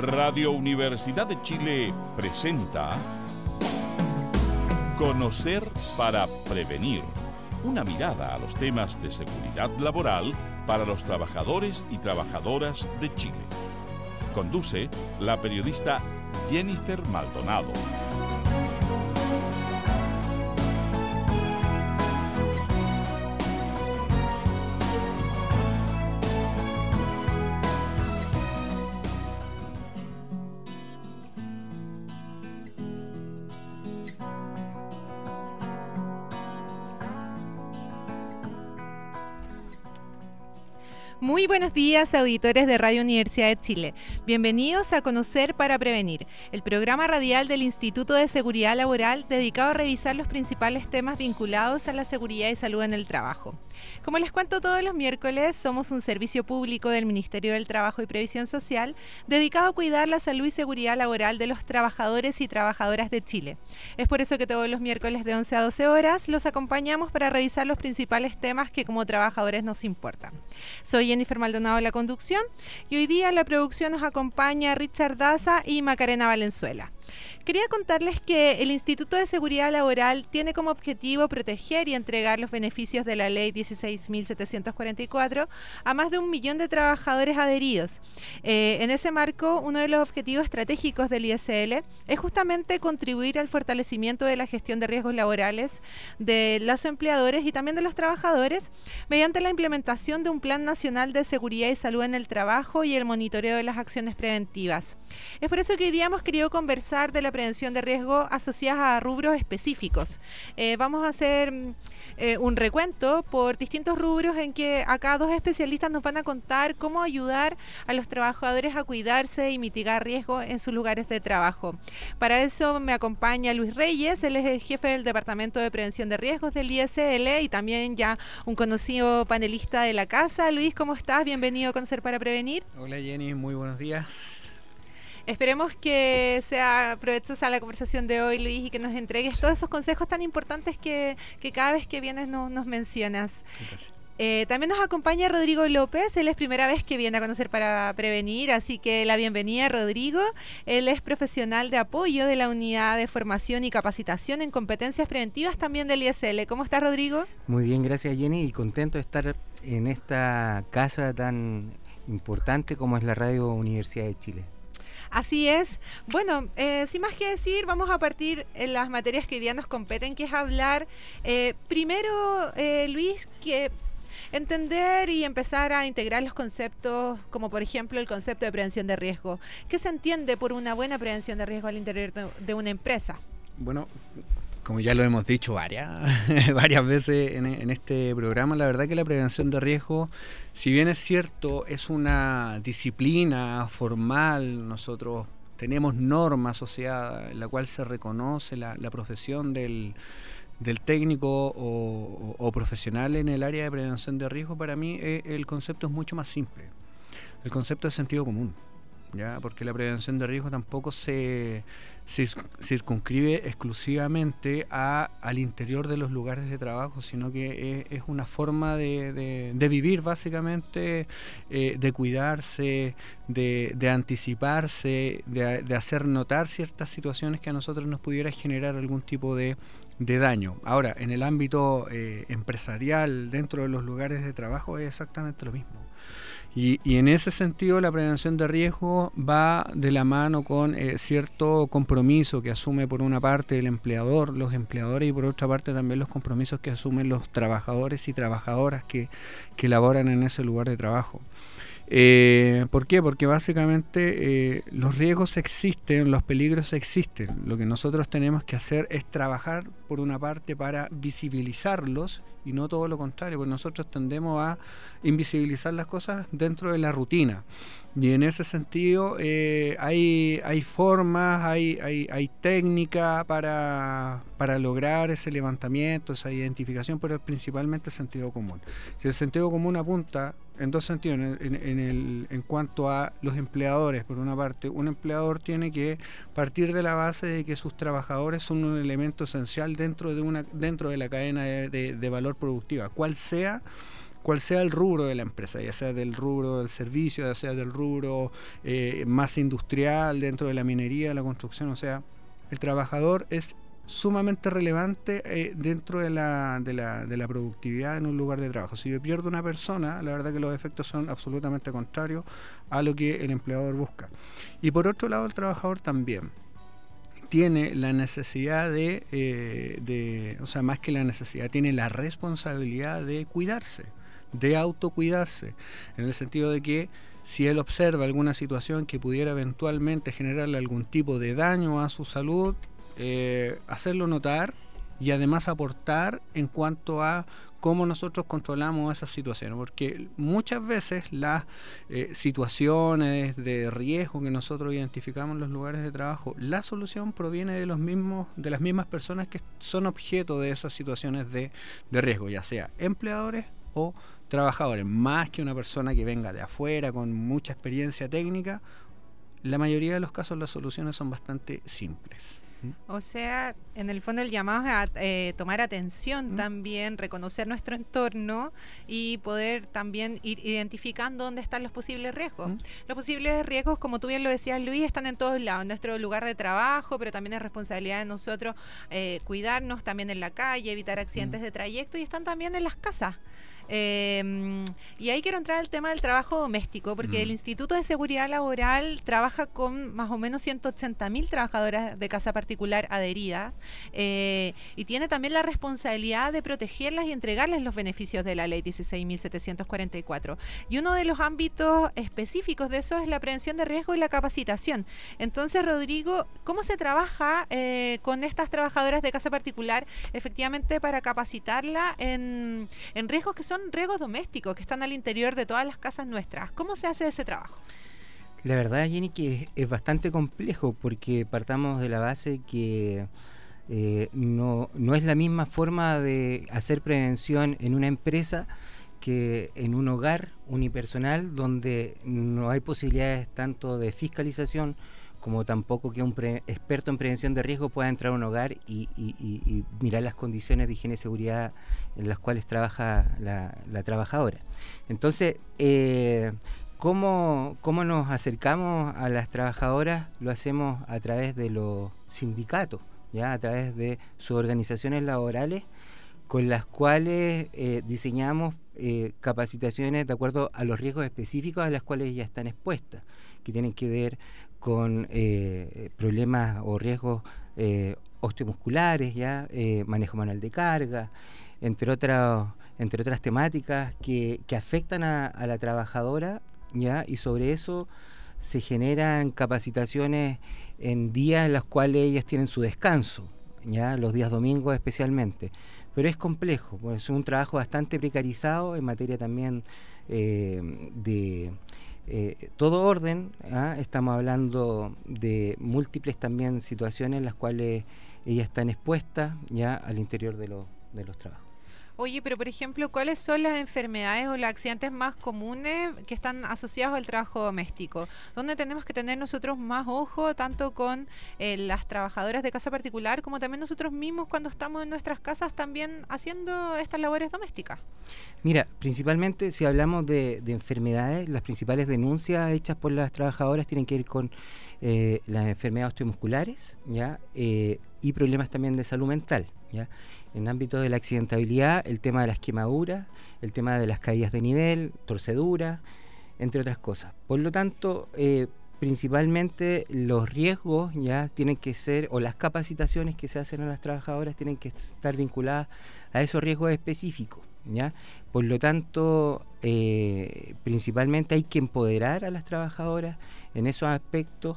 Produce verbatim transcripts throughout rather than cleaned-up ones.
Radio Universidad de Chile presenta Conocer para Prevenir. Una mirada a los temas de seguridad laboral para los trabajadores y trabajadoras de Chile. Conduce la periodista Jennifer Maldonado. Muy buenos días, auditores de Radio Universidad de Chile. Bienvenidos a Conocer para Prevenir, el programa radial del Instituto de Seguridad Laboral dedicado a revisar los principales temas vinculados a la seguridad y salud en el trabajo. Como les cuento todos los miércoles, somos un servicio público del Ministerio del Trabajo y Previsión Social dedicado a cuidar la salud y seguridad laboral de los trabajadores y trabajadoras de Chile. Es por eso que todos los miércoles de once a doce horas los acompañamos para revisar los principales temas que como trabajadores nos importan. Soy Jennifer Maldonado de la conducción y hoy día en la producción nos acompaña Richard Daza y Macarena Valenzuela. Quería contarles que el Instituto de Seguridad Laboral tiene como objetivo proteger y entregar los beneficios de la Ley dieciséis mil setecientos cuarenta y cuatro a más de un millón de trabajadores adheridos. Eh, en ese marco, uno de los objetivos estratégicos del I S L es justamente contribuir al fortalecimiento de la gestión de riesgos laborales de los empleadores y también de los trabajadores mediante la implementación de un Plan Nacional de Seguridad y Salud en el Trabajo y el monitoreo de las acciones preventivas. Es por eso que hoy día hemos querido conversar de la prevención de riesgo asociadas a rubros específicos. Eh, vamos a hacer eh, un recuento por distintos rubros en que acá dos especialistas nos van a contar cómo ayudar a los trabajadores a cuidarse y mitigar riesgos en sus lugares de trabajo. Para eso me acompaña Luis Reyes, él es el jefe del Departamento de Prevención de Riesgos del I S L y también ya un conocido panelista de la casa. Luis, ¿cómo estás? Bienvenido a Conocer para Prevenir. Hola Jenny, muy buenos días. Esperemos que sea provechosa la conversación de hoy, Luis, y que nos entregues todos esos consejos tan importantes que, que cada vez que vienes no, nos mencionas. Eh, también nos acompaña Rodrigo López, él es primera vez que viene a Conocer para Prevenir, así que la bienvenida, Rodrigo. Él es profesional de apoyo de la Unidad de Formación y Capacitación en Competencias Preventivas también del I S L. ¿Cómo estás, Rodrigo? Muy bien, gracias Jenny, y contento de estar en esta casa tan importante como es la Radio Universidad de Chile. Así es. Bueno, eh, sin más que decir, vamos a partir en las materias que hoy día nos competen, que es hablar, eh, primero, eh, Luis, que entender y empezar a integrar los conceptos, como por ejemplo el concepto de prevención de riesgo. ¿Qué se entiende por una buena prevención de riesgo al interior de, de una empresa? Bueno, como ya lo hemos dicho varias, varias veces en, en este programa, la verdad que la prevención de riesgo, si bien es cierto, es una disciplina formal, nosotros tenemos normas asociadas en la cual se reconoce la, la profesión del, del técnico o, o, o profesional en el área de prevención de riesgo, para mí eh, el concepto es mucho más simple. El concepto es sentido común, ¿ya? Porque la prevención de riesgo tampoco se, se circunscribe exclusivamente a, al interior de los lugares de trabajo, sino que es, es una forma de, de, de vivir básicamente, eh, de cuidarse, de, de anticiparse, de, de hacer notar ciertas situaciones que a nosotros nos pudiera generar algún tipo de, de daño. Ahora, en el ámbito eh, empresarial, dentro de los lugares de trabajo, es exactamente lo mismo. Y, y en ese sentido la prevención de riesgo va de la mano con eh, cierto compromiso que asume por una parte el empleador, los empleadores, y por otra parte también los compromisos que asumen los trabajadores y trabajadoras que, que laboran en ese lugar de trabajo. Eh, ¿Por qué? Porque básicamente eh, los riesgos existen, los peligros existen. Lo que nosotros tenemos que hacer es trabajar por una parte para visibilizarlos y no todo lo contrario, porque nosotros tendemos a invisibilizar las cosas dentro de la rutina. Y en ese sentido eh, hay, hay formas, hay, hay, hay técnica para, para lograr ese levantamiento, esa identificación, pero es principalmente sentido común. Si el sentido común apunta en dos sentidos, en, en, en, el, en cuanto a los empleadores, por una parte, un empleador tiene que partir de la base de que sus trabajadores son un elemento esencial dentro de, una, dentro de la cadena de, de, de valor productiva, cual sea cual sea el rubro de la empresa, ya sea del rubro del servicio, ya sea del rubro eh, más industrial, dentro de la minería, la construcción, o sea, el trabajador es sumamente relevante eh, dentro de la, de, la, de la productividad en un lugar de trabajo. Si yo pierdo una persona, la verdad que los efectos son absolutamente contrarios a lo que el empleador busca. Y por otro lado, el trabajador también tiene la necesidad de, eh, de, o sea, más que la necesidad, tiene la responsabilidad de cuidarse, de autocuidarse, en el sentido de que si él observa alguna situación que pudiera eventualmente generarle algún tipo de daño a su salud, eh, hacerlo notar y además aportar en cuanto a cómo nosotros controlamos esas situaciones, porque muchas veces las eh, situaciones de riesgo que nosotros identificamos en los lugares de trabajo, la solución proviene de los mismos, de las mismas personas que son objeto de esas situaciones de, de riesgo, ya sea empleadores o trabajadores, más que una persona que venga de afuera con mucha experiencia técnica. La mayoría de los casos las soluciones son bastante simples. O sea, en el fondo el llamado es a eh, tomar atención ¿Mm? también, reconocer nuestro entorno y poder también ir identificando dónde están los posibles riesgos. ¿Mm? Los posibles riesgos, como tú bien lo decías, Luis, están en todos lados, en nuestro lugar de trabajo, pero también es responsabilidad de nosotros eh, cuidarnos también en la calle, evitar accidentes ¿Mm? de trayecto, y están también en las casas. Eh, y ahí quiero entrar al tema del trabajo doméstico, porque mm. el Instituto de Seguridad Laboral trabaja con más o menos ciento ochenta mil trabajadoras de casa particular adheridas, eh, y tiene también la responsabilidad de protegerlas y entregarles los beneficios de la ley dieciséis mil setecientos cuarenta y cuatro. Y uno de los ámbitos específicos de eso es la prevención de riesgo y la capacitación. Entonces, Rodrigo, ¿cómo se trabaja eh, con estas trabajadoras de casa particular efectivamente para capacitarla en, en riesgos que son riesgos domésticos que están al interior de todas las casas nuestras? ¿Cómo se hace ese trabajo? La verdad, Jenny, que es, es bastante complejo, porque partamos de la base que eh, no, no es la misma forma de hacer prevención en una empresa que en un hogar unipersonal, donde no hay posibilidades tanto de fiscalización como tampoco que un pre experto en prevención de riesgo pueda entrar a un hogar y, y, y, y mirar las condiciones de higiene y seguridad en las cuales trabaja la, la trabajadora. Entonces, eh, ¿cómo, ¿cómo nos acercamos a las trabajadoras? Lo hacemos a través de los sindicatos, ¿ya? A través de sus organizaciones laborales, con las cuales eh, diseñamos eh, capacitaciones de acuerdo a los riesgos específicos a los cuales ya están expuestas, que tienen que ver con eh, problemas o riesgos eh, osteomusculares, ya eh, manejo manual de carga, entre otras entre otras temáticas que, que afectan a, a la trabajadora, ya, y sobre eso se generan capacitaciones en días en los cuales ellos tienen su descanso, ya, los días domingos especialmente. Pero es complejo, pues es un trabajo bastante precarizado en materia también eh, de Eh, todo orden, ¿ah? Estamos hablando de múltiples también situaciones en las cuales ellas están expuestas ya al interior de, lo, de los trabajos. Oye, pero por ejemplo, ¿cuáles son las enfermedades o los accidentes más comunes que están asociados al trabajo doméstico? ¿Dónde tenemos que tener nosotros más ojo, tanto con eh, las trabajadoras de casa particular, como también nosotros mismos cuando estamos en nuestras casas también haciendo estas labores domésticas? Mira, principalmente si hablamos de, de enfermedades, las principales denuncias hechas por las trabajadoras tienen que ver con eh, las enfermedades osteomusculares, ¿ya? Eh, y problemas también de salud mental, ¿ya? En ámbito de la accidentabilidad, el tema de las quemaduras, el tema de las caídas de nivel, torceduras, entre otras cosas. Por lo tanto, eh, principalmente los riesgos ya tienen que ser, o las capacitaciones que se hacen a las trabajadoras tienen que estar vinculadas a esos riesgos específicos, ¿ya? Por lo tanto, eh, principalmente hay que empoderar a las trabajadoras en esos aspectos.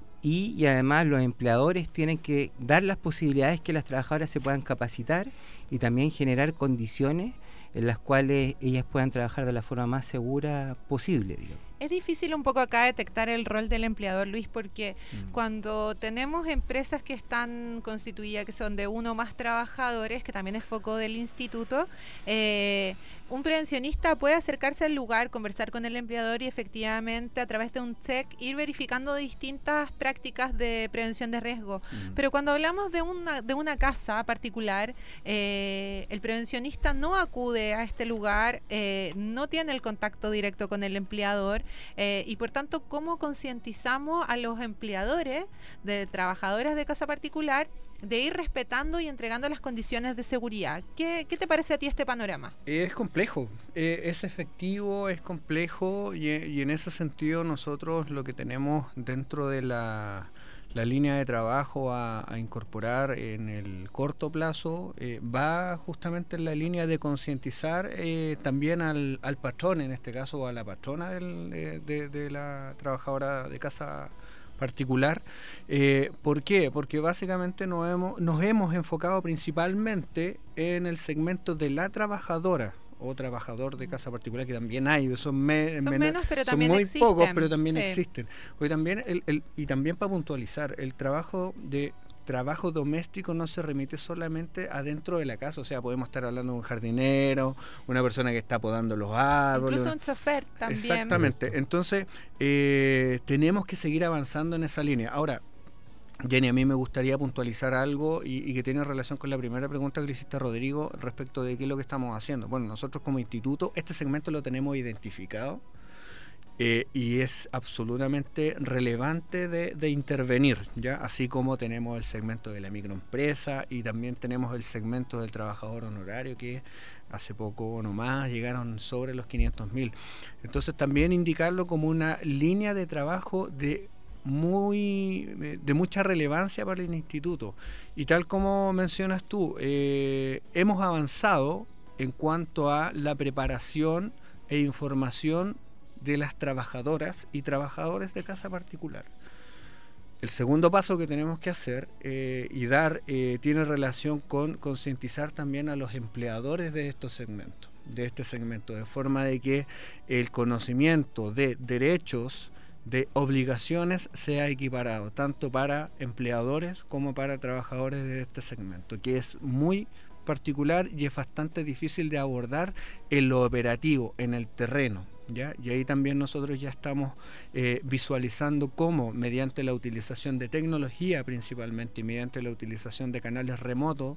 Y, y además los empleadores tienen que dar las posibilidades que las trabajadoras se puedan capacitar y también generar condiciones en las cuales ellas puedan trabajar de la forma más segura posible, digamos. Es difícil un poco acá detectar el rol del empleador, Luis, porque Mm. cuando tenemos empresas que están constituidas, que son de uno o más trabajadores, que también es foco del instituto, eh, un prevencionista puede acercarse al lugar, conversar con el empleador y efectivamente a través de un check ir verificando distintas prácticas de prevención de riesgo. Mm. Pero cuando hablamos de una, de una casa particular, eh, el prevencionista no acude a este lugar, eh, no tiene el contacto directo con el empleador eh, y por tanto, ¿cómo concientizamos a los empleadores de trabajadoras de casa particular de ir respetando y entregando las condiciones de seguridad? ¿Qué, qué te parece a ti este panorama? Es complejo, eh, es efectivo, es complejo y, y en ese sentido nosotros lo que tenemos dentro de la, la línea de trabajo a, a incorporar en el corto plazo eh, va justamente en la línea de concientizar eh, también al, al patrón, en este caso, o a la patrona del, de, de, de la trabajadora de casa particular. Eh, ¿Por qué? Porque básicamente nos hemos, nos hemos enfocado principalmente en el segmento de la trabajadora o trabajador de casa particular, que también hay, son, me, son menos, menos, pero son también muy existen. pocos, pero también Sí. existen. Porque también el, el, y también para puntualizar, el trabajo de trabajo doméstico no se remite solamente adentro de la casa, o sea, podemos estar hablando de un jardinero, una persona que está podando los árboles. Incluso un chofer también. Exactamente. Entonces, eh, tenemos que seguir avanzando en esa línea. Ahora, Jenny, a mí me gustaría puntualizar algo y, y que tiene relación con la primera pregunta que le hiciste a Rodrigo respecto de qué es lo que estamos haciendo. Bueno, nosotros como instituto, este segmento lo tenemos identificado. Eh, y es absolutamente relevante de, de intervenir, ¿ya? Así como tenemos el segmento de la microempresa y también tenemos el segmento del trabajador honorario, que hace poco nomás llegaron sobre los quinientos mil. Entonces también indicarlo como una línea de trabajo de muy de mucha relevancia para el instituto. Y tal como mencionas tú, eh, hemos avanzado en cuanto a la preparación e información de las trabajadoras y trabajadores de casa particular. El segundo paso que tenemos que hacer eh, y dar eh, tiene relación con concientizar también a los empleadores de estos segmentos, de este segmento, de forma de que el conocimiento de derechos, de obligaciones sea equiparado, tanto para empleadores como para trabajadores de este segmento, que es muy particular y es bastante difícil de abordar en lo operativo, en el terreno, ¿ya? Y ahí también nosotros ya estamos eh, visualizando cómo mediante la utilización de tecnología principalmente y mediante la utilización de canales remotos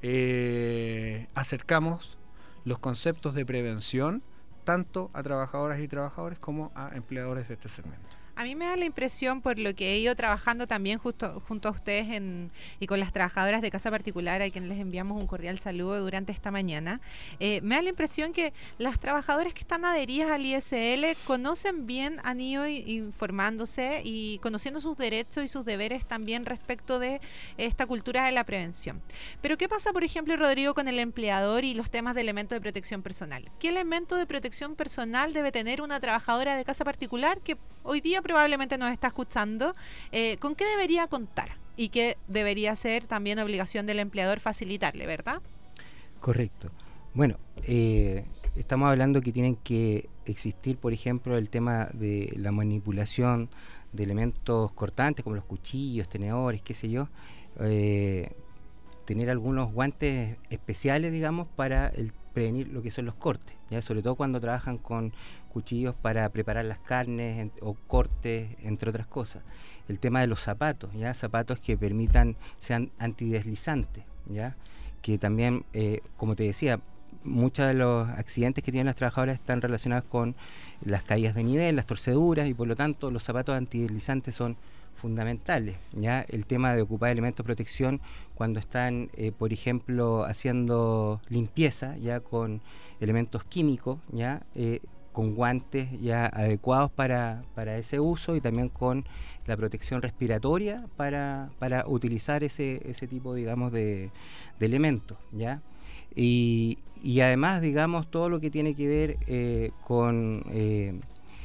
eh, acercamos los conceptos de prevención tanto a trabajadoras y trabajadores como a empleadores de este segmento. A mí me da la impresión, por lo que he ido trabajando también justo junto a ustedes en, y con las trabajadoras de casa particular, a quienes les enviamos un cordial saludo durante esta mañana, eh, me da la impresión que las trabajadoras que están adheridas al I S L conocen bien, han ido informándose y conociendo sus derechos y sus deberes también respecto de esta cultura de la prevención. Pero ¿qué pasa, por ejemplo, Rodrigo, con el empleador y los temas de elementos de protección personal? ¿Qué elemento de protección personal debe tener una trabajadora de casa particular que hoy día probablemente nos está escuchando? Eh, ¿Con qué debería contar? Y qué debería ser también obligación del empleador facilitarle, ¿verdad? Correcto. Bueno, eh, estamos hablando que tienen que existir, por ejemplo, el tema de la manipulación de elementos cortantes como los cuchillos, tenedores, qué sé yo, eh, tener algunos guantes especiales, digamos, para el prevenir lo que son los cortes, ¿ya? Sobre todo cuando trabajan con cuchillos para preparar las carnes en, o cortes, entre otras cosas. El tema de los zapatos, ¿ya? Zapatos que permitan, sean antideslizantes, ¿ya? Que también, eh, como te decía, muchos de los accidentes que tienen las trabajadoras están relacionados con las caídas de nivel, las torceduras, y por lo tanto los zapatos antideslizantes son fundamentales, ¿ya? El tema de ocupar elementos de protección cuando están, eh, por ejemplo, haciendo limpieza, ya con elementos químicos, ya eh, con guantes ya adecuados para, para ese uso, y también con la protección respiratoria para, para utilizar ese, ese tipo, digamos, de, de elementos, ¿ya? Y, y además, digamos, todo lo que tiene que ver eh, con, eh,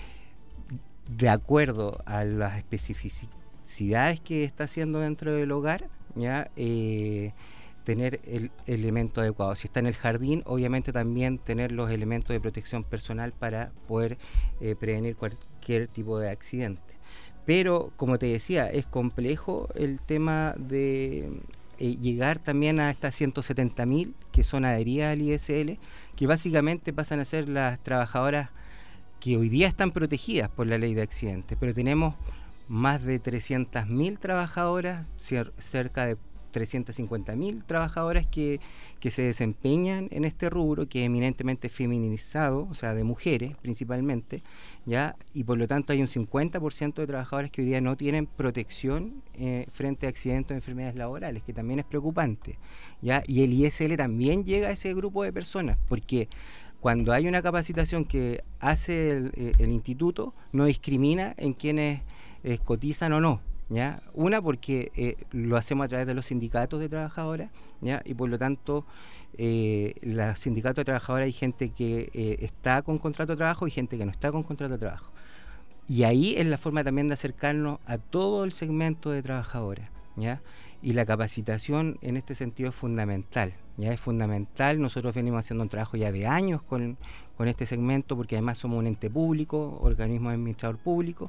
de acuerdo a las especificidades que está haciendo dentro del hogar, ¿ya? Eh, tener el elemento adecuado. Si está en el jardín, obviamente también tener los elementos de protección personal para poder eh, prevenir cualquier cualquier tipo de accidente. Pero, como te decía, es complejo el tema de eh, llegar también a estas ciento setenta mil que son adheridas al I S L, que básicamente pasan a ser las trabajadoras que hoy día están protegidas por la ley de accidentes, pero tenemos más de trescientas mil trabajadoras, cerca de trescientas cincuenta mil trabajadoras que, que se desempeñan en este rubro, que es eminentemente feminizado, o sea, de mujeres principalmente, ¿ya? Y por lo tanto hay un cincuenta por ciento de trabajadoras que hoy día no tienen protección eh, frente a accidentes o enfermedades laborales, que también es preocupante, ¿ya? Y el I S L también llega a ese grupo de personas, porque cuando hay una capacitación que hace el, el instituto, no discrimina en quienes eh, cotizan o no, ¿ya? Una, porque eh, lo hacemos a través de los sindicatos de trabajadoras, ¿ya? Y por lo tanto, eh, los sindicatos de trabajadoras hay gente que eh, está con contrato de trabajo y gente que no está con contrato de trabajo. Y ahí es la forma también de acercarnos a todo el segmento de trabajadoras, ¿ya? Y la capacitación en este sentido es fundamental, ya es fundamental. Nosotros venimos haciendo un trabajo ya de años con, con este segmento, porque además somos un ente público, organismo administrador público,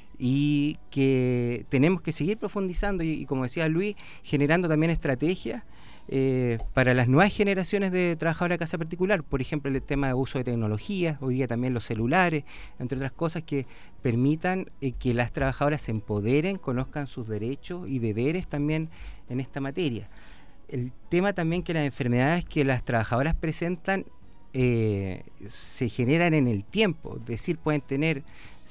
y que tenemos que seguir profundizando y, y como decía Luis, generando también estrategias eh, para las nuevas generaciones de trabajadoras de casa particular. Por ejemplo, el tema de uso de tecnologías, hoy día también los celulares, entre otras cosas que permitan eh, que las trabajadoras se empoderen, conozcan sus derechos y deberes también en esta materia. El tema también que las enfermedades que las trabajadoras presentan eh, se generan en el tiempo, es decir, pueden tener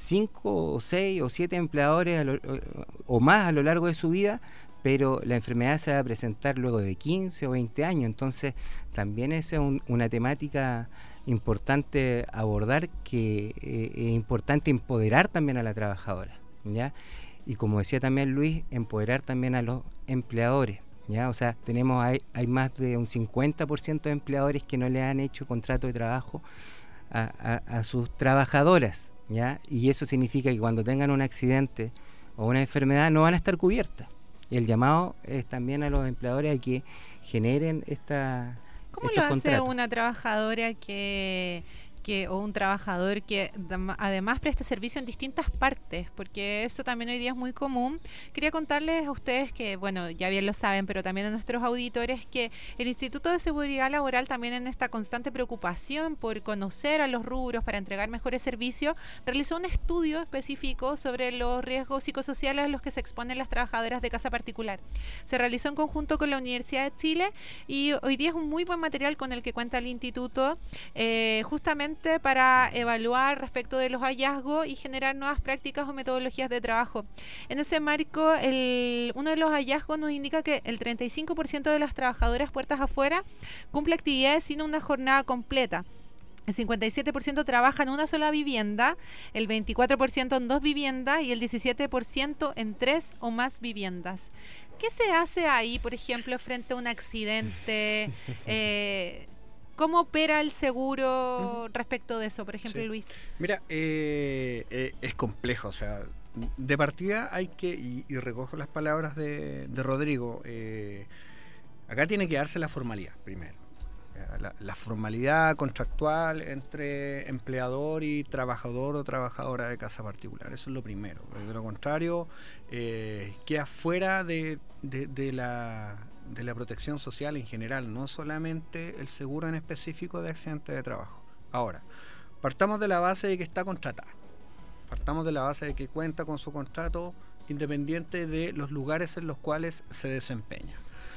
cinco o seis o siete empleadores a lo, o más a lo largo de su vida, pero la enfermedad se va a presentar luego de quince o veinte años. Entonces también esa es un, una temática importante abordar, que eh, es importante empoderar también a la trabajadora, ¿ya? Y como decía también Luis, empoderar también a los empleadores, ¿ya? O sea, tenemos hay, hay más de un cincuenta por ciento de empleadores que no le han hecho contrato de trabajo a, a, a sus trabajadoras, ¿ya? Y eso significa que cuando tengan un accidente o una enfermedad no van a estar cubiertas. Y el llamado es también a los empleadores a que generen esta ¿Cómo lo hace contratos? Una trabajadora que, que o un trabajador que además presta servicio en distintas partes? Porque eso también hoy día es muy común. Quería contarles a ustedes que, bueno, ya bien lo saben, pero también a nuestros auditores, que el Instituto de Seguridad Laboral también, en esta constante preocupación por conocer a los rubros para entregar mejores servicios, realizó un estudio específico sobre los riesgos psicosociales a los que se exponen las trabajadoras de casa particular. Se realizó en conjunto con la Universidad de Chile y hoy día es un muy buen material con el que cuenta el instituto, eh, justamente para evaluar respecto de los hallazgos y generar nuevas prácticas o metodologías de trabajo. En ese marco, el, uno de los hallazgos nos indica que el treinta y cinco por ciento de las trabajadoras puertas afuera cumple actividades sin una jornada completa. El cincuenta y siete por ciento trabaja en una sola vivienda, el veinticuatro por ciento en dos viviendas y el diecisiete por ciento en tres o más viviendas. ¿Qué se hace ahí, por ejemplo, frente a un accidente? Eh, ¿Cómo opera el seguro uh-huh. respecto de eso, por ejemplo, sí. Luis? Mira, eh, eh, es complejo, o sea, de partida hay que, y, y recojo las palabras de, de Rodrigo, eh, acá tiene que darse la formalidad primero. La, la formalidad contractual entre empleador y trabajador o trabajadora de casa particular, eso es lo primero. De lo contrario, eh, queda fuera de, de, de, la, de la protección social en general, no solamente el seguro en específico de accidentes de trabajo. Ahora, partamos de la base de que está contratada, partamos de la base de que cuenta con su contrato independiente de los lugares en los cuales se desempeña.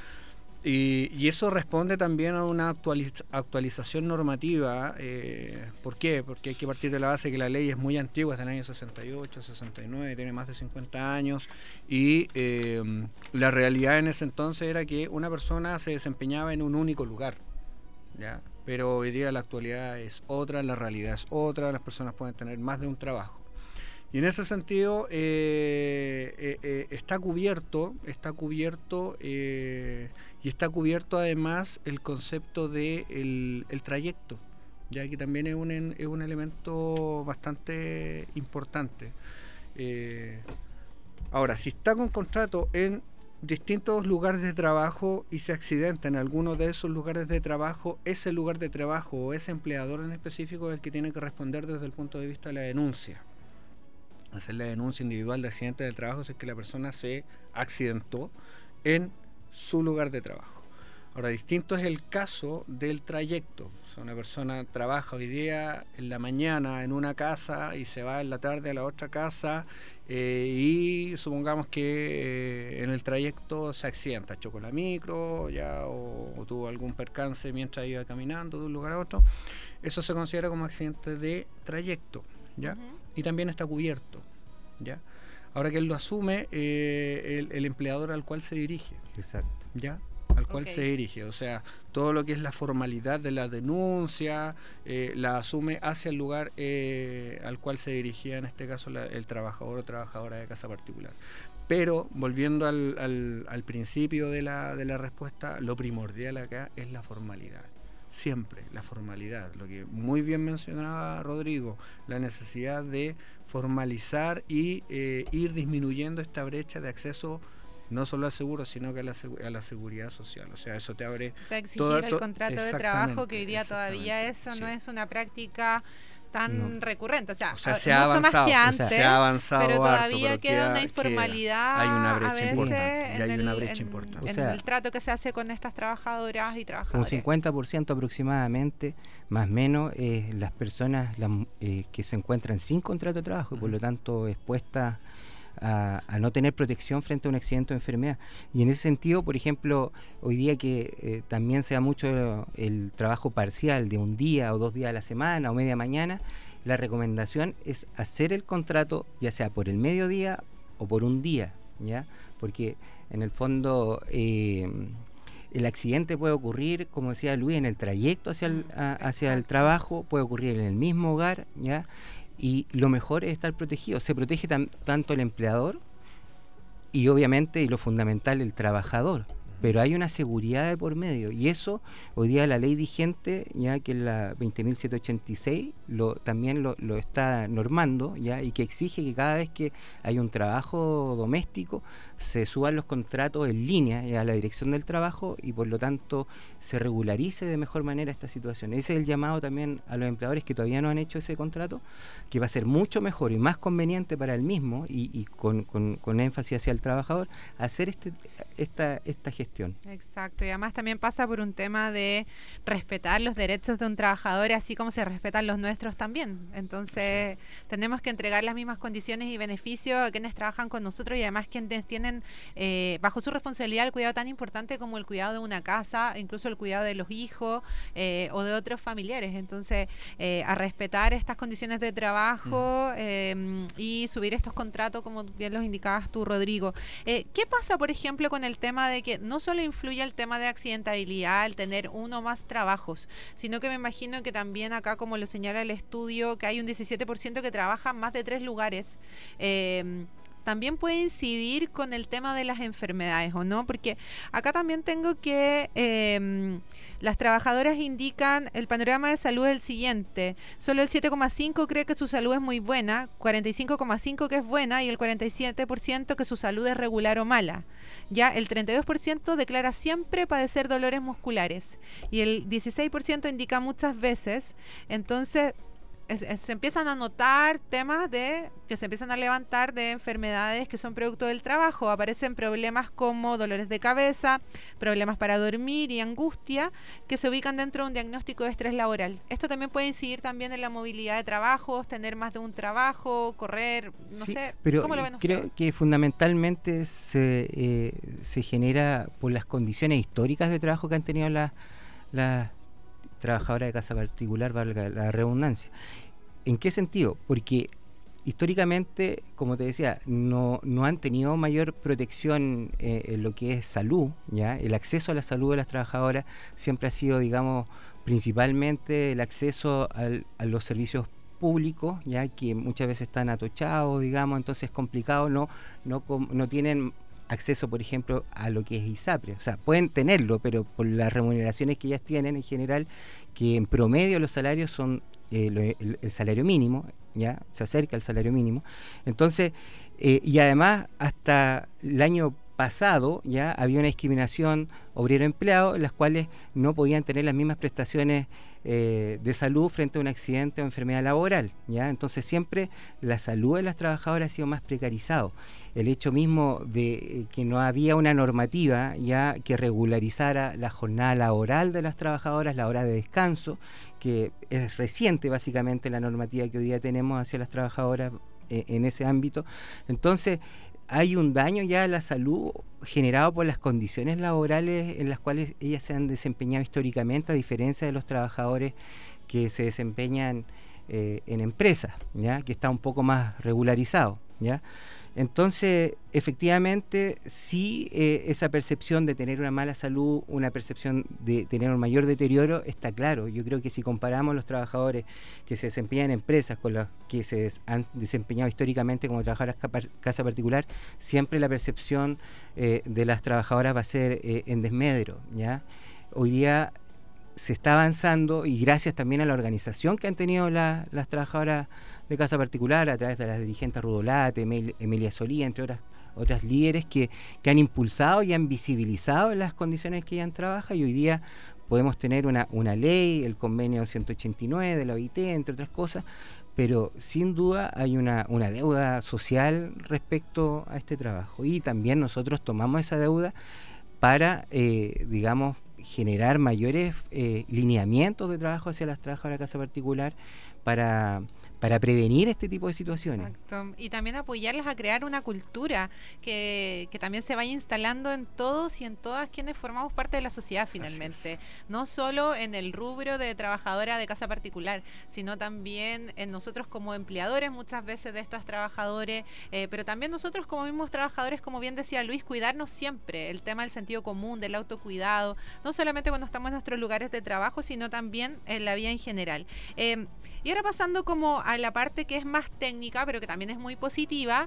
Y, y eso responde también a una actualiz- actualización normativa. Eh, ¿Por qué? Porque hay que partir de la base que la ley es muy antigua, es del año sesenta y ocho, sesenta y nueve, tiene más de cincuenta años, y eh, la realidad en ese entonces era que una persona se desempeñaba en un único lugar, ¿ya? Pero hoy día la actualidad es otra, la realidad es otra, las personas pueden tener más de un trabajo. Y en ese sentido eh, eh, eh, está cubierto, está cubierto eh, y está cubierto además el concepto de el, el trayecto, ya que también es un, es un elemento bastante importante. Eh, ahora, si está con contrato en distintos lugares de trabajo y se accidenta en alguno de esos lugares de trabajo, ese lugar de trabajo o ese empleador en específico es el que tiene que responder desde el punto de vista de la denuncia. hacer la denuncia individual de accidente del trabajo si es que la persona se accidentó en su lugar de trabajo. Ahora, distinto es el caso del trayecto. O sea, una persona trabaja hoy día en la mañana en una casa y se va en la tarde a la otra casa eh, y supongamos que eh, en el trayecto se accidenta, chocó la micro ya o, o tuvo algún percance mientras iba caminando de un lugar a otro. Eso se considera como accidente de trayecto, ¿ya? Uh-huh. Y también está cubierto, ¿ya? Ahora que él lo asume, eh, el, el empleador al cual se dirige. Exacto. ¿Ya? Al cual okay. se dirige, o sea, todo lo que es la formalidad de la denuncia eh, la asume hacia el lugar eh, al cual se dirigía en este caso la, el trabajador o trabajadora de casa particular. Pero volviendo al, al, al principio de la, de la respuesta, lo primordial acá es la formalidad. Siempre la formalidad, lo que muy bien mencionaba Rodrigo, la necesidad de formalizar y eh, ir disminuyendo esta brecha de acceso no solo al seguro, sino que a la, a la seguridad social. O sea, eso te abre... O sea, exigir toda, to- el contrato de trabajo, que hoy día todavía eso sí. no es una práctica tan no. recurrente. O sea, o sea se mucho ha avanzado, más que antes, o sea, se ha avanzado pero todavía harto, pero queda, queda una informalidad hay una brecha a veces importante, y hay en, una el, brecha en, importante. en o sea, el trato que se hace con estas trabajadoras y trabajadores. Un cincuenta por ciento aproximadamente, más o menos, eh, las personas las, eh, que se encuentran sin contrato de trabajo, uh-huh. y por lo tanto expuestas A, a no tener protección frente a un accidente o enfermedad. Y en ese sentido, por ejemplo, hoy día que eh, también se da mucho el, el trabajo parcial de un día o dos días a la semana o media mañana, la recomendación es hacer el contrato ya sea por el mediodía o por un día, ¿ya? Porque en el fondo eh, el accidente puede ocurrir, como decía Luis, en el trayecto hacia el, a, hacia el trabajo, puede ocurrir en el mismo hogar, ¿ya? Y lo mejor es estar protegido. Se protege tan, tanto el empleador y obviamente, y lo fundamental, el trabajador. Pero hay una seguridad de por medio. Y eso, hoy día la ley vigente, ya que es la veinte mil setecientos ochenta y seis, lo, también lo, lo está normando, ya, y que exige que cada vez que hay un trabajo doméstico, se suban los contratos en línea ya, a la dirección del trabajo y por lo tanto se regularice de mejor manera esta situación. Ese es el llamado también a los empleadores que todavía no han hecho ese contrato, que va a ser mucho mejor y más conveniente para el mismo y, y con, con, con énfasis hacia el trabajador, hacer este, esta, esta gestión. Exacto, y además también pasa por un tema de respetar los derechos de un trabajador así como se respetan los nuestros también. Entonces sí. tenemos que entregar las mismas condiciones y beneficios a quienes trabajan con nosotros y además quienes tienen eh, bajo su responsabilidad el cuidado tan importante como el cuidado de una casa, incluso el cuidado de los hijos eh, o de otros familiares. Entonces eh, a respetar estas condiciones de trabajo mm. eh, y subir estos contratos como bien los indicabas tú, Rodrigo. Eh, ¿Qué pasa, por ejemplo, con el tema de que no solo influye el tema de accidentabilidad, el tener uno o más trabajos, sino que me imagino que también acá, como lo señala el estudio, que hay un diecisiete por ciento que trabaja en más de tres lugares, eh, también puede incidir con el tema de las enfermedades, ¿o no? Porque acá también tengo que eh, las trabajadoras indican el panorama de salud es el siguiente. Solo el siete coma cinco cree que su salud es muy buena, cuarenta y cinco coma cinco que es buena y el cuarenta y siete por ciento que su salud es regular o mala. Ya el treinta y dos por ciento declara siempre padecer dolores musculares y el dieciséis por ciento indica muchas veces. Entonces Es, es, se empiezan a notar temas de que se empiezan a levantar de enfermedades que son producto del trabajo. Aparecen problemas como dolores de cabeza, problemas para dormir y angustia que se ubican dentro de un diagnóstico de estrés laboral. Esto también puede incidir también en la movilidad de trabajos, tener más de un trabajo, correr, no sí, sé. Pero ¿cómo lo ven creo ustedes? Que fundamentalmente se, eh, se genera por las condiciones históricas de trabajo que han tenido las la trabajadoras de casa particular, valga la redundancia. ¿En qué sentido? Porque históricamente, como te decía, no, no han tenido mayor protección eh, en lo que es salud, ¿ya? El acceso a la salud de las trabajadoras siempre ha sido, digamos, principalmente el acceso al, a los servicios públicos, ya que muchas veces están atochados, digamos, entonces es complicado, no, no, no tienen acceso, por ejemplo, a lo que es ISAPRE. O sea, pueden tenerlo, pero por las remuneraciones que ellas tienen en general, que en promedio los salarios son eh, lo, el, el salario mínimo, ya se acerca al salario mínimo. Entonces, eh, y además, hasta el año pasado ya había una discriminación obrero-empleado, en las cuales no podían tener las mismas prestaciones eh, de salud frente a un accidente o enfermedad laboral, ¿ya? Entonces siempre la salud de las trabajadoras ha sido más precarizado. El hecho mismo de eh, que no había una normativa ya que regularizara la jornada laboral de las trabajadoras, la hora de descanso, que es reciente básicamente la normativa que hoy día tenemos hacia las trabajadoras eh, en ese ámbito. Entonces hay un daño ya a la salud generado por las condiciones laborales en las cuales ellas se han desempeñado históricamente, a diferencia de los trabajadores que se desempeñan eh, en empresas, ¿ya? Que está un poco más regularizado, ¿ya? Entonces, efectivamente, sí, eh, esa percepción de tener una mala salud, una percepción de tener un mayor deterioro, está claro. Yo creo que si comparamos los trabajadores que se desempeñan en empresas con los que se des- han desempeñado históricamente como trabajadoras capa- casa particular, siempre la percepción eh, de las trabajadoras va a ser eh, en desmedro, ¿ya? Hoy día se está avanzando, y gracias también a la organización que han tenido la, las trabajadoras de casa particular a través de las dirigentes Rudolate, Emil, Emilia Solí, entre otras otras líderes que, que han impulsado y han visibilizado las condiciones que ella trabaja, y hoy día podemos tener una, una ley, el convenio ciento ochenta y nueve de la O I T, entre otras cosas, pero sin duda hay una, una deuda social respecto a este trabajo, y también nosotros tomamos esa deuda para, eh, digamos, generar mayores eh, lineamientos de trabajo hacia las trabajadoras de casa particular para, para prevenir este tipo de situaciones. Exacto. Y también apoyarlas a crear una cultura que, que también se vaya instalando en todos y en todas quienes formamos parte de la sociedad finalmente. No solo en el rubro de trabajadora de casa particular, sino también en nosotros como empleadores muchas veces de estas trabajadores, eh, pero también nosotros como mismos trabajadores, como bien decía Luis, cuidarnos siempre. El tema del sentido común, del autocuidado, no solamente cuando estamos en nuestros lugares de trabajo, sino también en la vida en general. Eh, y ahora pasando como a la parte que es más técnica, pero que también es muy positiva,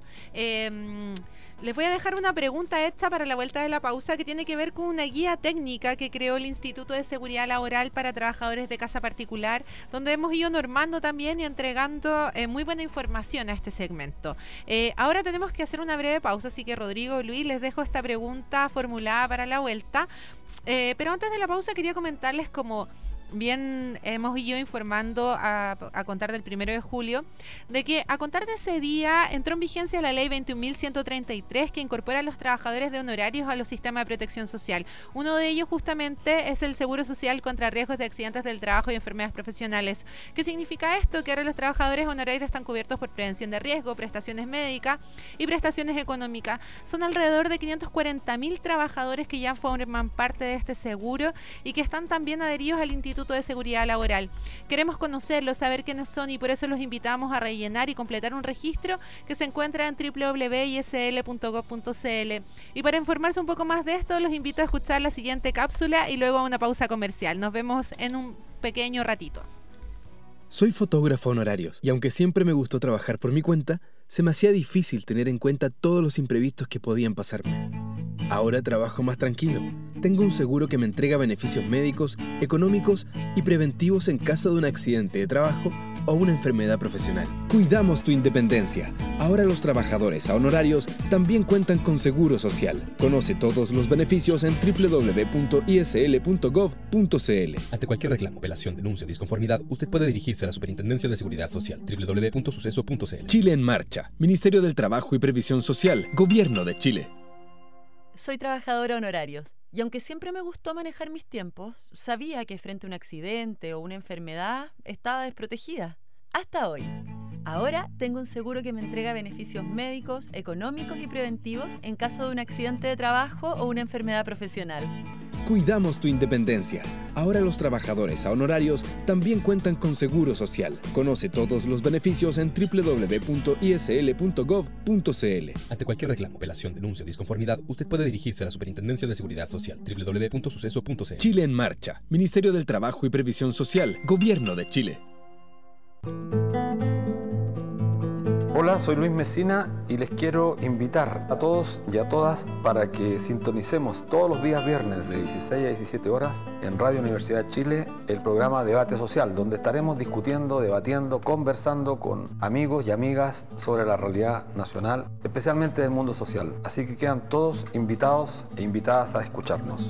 eh, les voy a dejar una pregunta hecha para la vuelta de la pausa, que tiene que ver con una guía técnica que creó el Instituto de Seguridad Laboral para Trabajadores de Casa Particular, donde hemos ido normando también y entregando eh, muy buena información a este segmento. Eh, ahora tenemos que hacer una breve pausa, así que Rodrigo, Luis, les dejo esta pregunta formulada para la vuelta, eh, pero antes de la pausa quería comentarles como bien hemos ido informando a, a contar del primero de julio, de que a contar de ese día entró en vigencia la ley veintiún mil ciento treinta y tres, que incorpora a los trabajadores de honorarios a los sistemas de protección social. Uno de ellos justamente es el seguro social contra riesgos de accidentes del trabajo y enfermedades profesionales. ¿Qué significa esto? Que ahora los trabajadores honorarios están cubiertos por prevención de riesgo, prestaciones médicas y prestaciones económicas. Son alrededor de quinientos cuarenta mil trabajadores que ya forman parte de este seguro y que están también adheridos al Instituto de Seguridad Laboral. Queremos conocerlos, saber quiénes son, y por eso los invitamos a rellenar y completar un registro que se encuentra en doble u doble u doble u punto i s l punto gov punto c l. Y para informarse un poco más de esto, los invito a escuchar la siguiente cápsula y luego a una pausa comercial. Nos vemos en un pequeño ratito. Soy fotógrafo honorarios, y aunque siempre me gustó trabajar por mi cuenta, se me hacía difícil tener en cuenta todos los imprevistos que podían pasarme. Ahora trabajo más tranquilo. Tengo un seguro que me entrega beneficios médicos, económicos y preventivos en caso de un accidente de trabajo o una enfermedad profesional. Cuidamos tu independencia. Ahora los trabajadores a honorarios también cuentan con seguro social. Conoce todos los beneficios en doble u doble u doble u punto i s l punto gov punto c l. Ante cualquier reclamo, apelación, denuncia o disconformidad, usted puede dirigirse a la Superintendencia de Seguridad Social, doble u doble u doble u punto suceso punto c l. Chile en Marcha. Ministerio del Trabajo y Previsión Social. Gobierno de Chile. Soy trabajadora honorarios, y aunque siempre me gustó manejar mis tiempos, sabía que frente a un accidente o una enfermedad estaba desprotegida. Hasta hoy. Ahora tengo un seguro que me entrega beneficios médicos, económicos y preventivos en caso de un accidente de trabajo o una enfermedad profesional. Cuidamos tu independencia. Ahora los trabajadores a honorarios también cuentan con seguro social. Conoce todos los beneficios en doble u doble u doble u punto i s l punto gov punto c l. Ante cualquier reclamo, apelación, denuncia o disconformidad, usted puede dirigirse a la Superintendencia de Seguridad Social, doble u doble u doble u punto suceso punto c l. Chile en Marcha. Ministerio del Trabajo y Previsión Social. Gobierno de Chile. Hola, soy Luis Mesina y les quiero invitar a todos y a todas para que sintonicemos todos los días viernes de dieciséis a diecisiete horas en Radio Universidad de Chile el programa Debate Social, donde estaremos discutiendo, debatiendo, conversando con amigos y amigas sobre la realidad nacional, especialmente del mundo social. Así que quedan todos invitados e invitadas a escucharnos.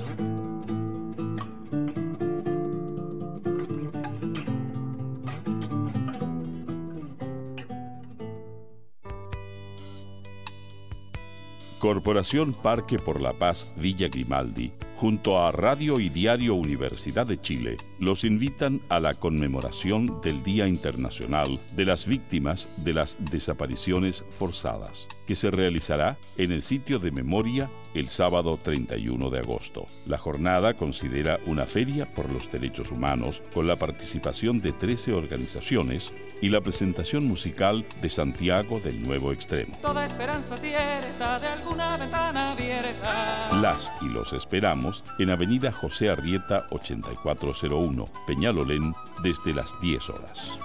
Corporación Parque por la Paz Villa Grimaldi, junto a Radio y Diario Universidad de Chile, los invitan a la conmemoración del Día Internacional de las Víctimas de las Desapariciones Forzadas, que se realizará en el sitio de memoria el sábado treinta y uno de agosto. La jornada considera una feria por los derechos humanos con la participación de trece organizaciones y la presentación musical de Santiago del Nuevo Extremo. Toda esperanza cierta de alguna ventana abierta. Las y los esperamos en Avenida José Arrieta ochenta y cuatro cero uno, Peñalolén, desde las diez horas.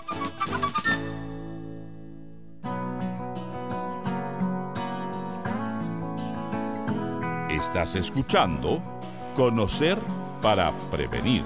Estás escuchando Conocer para Prevenir.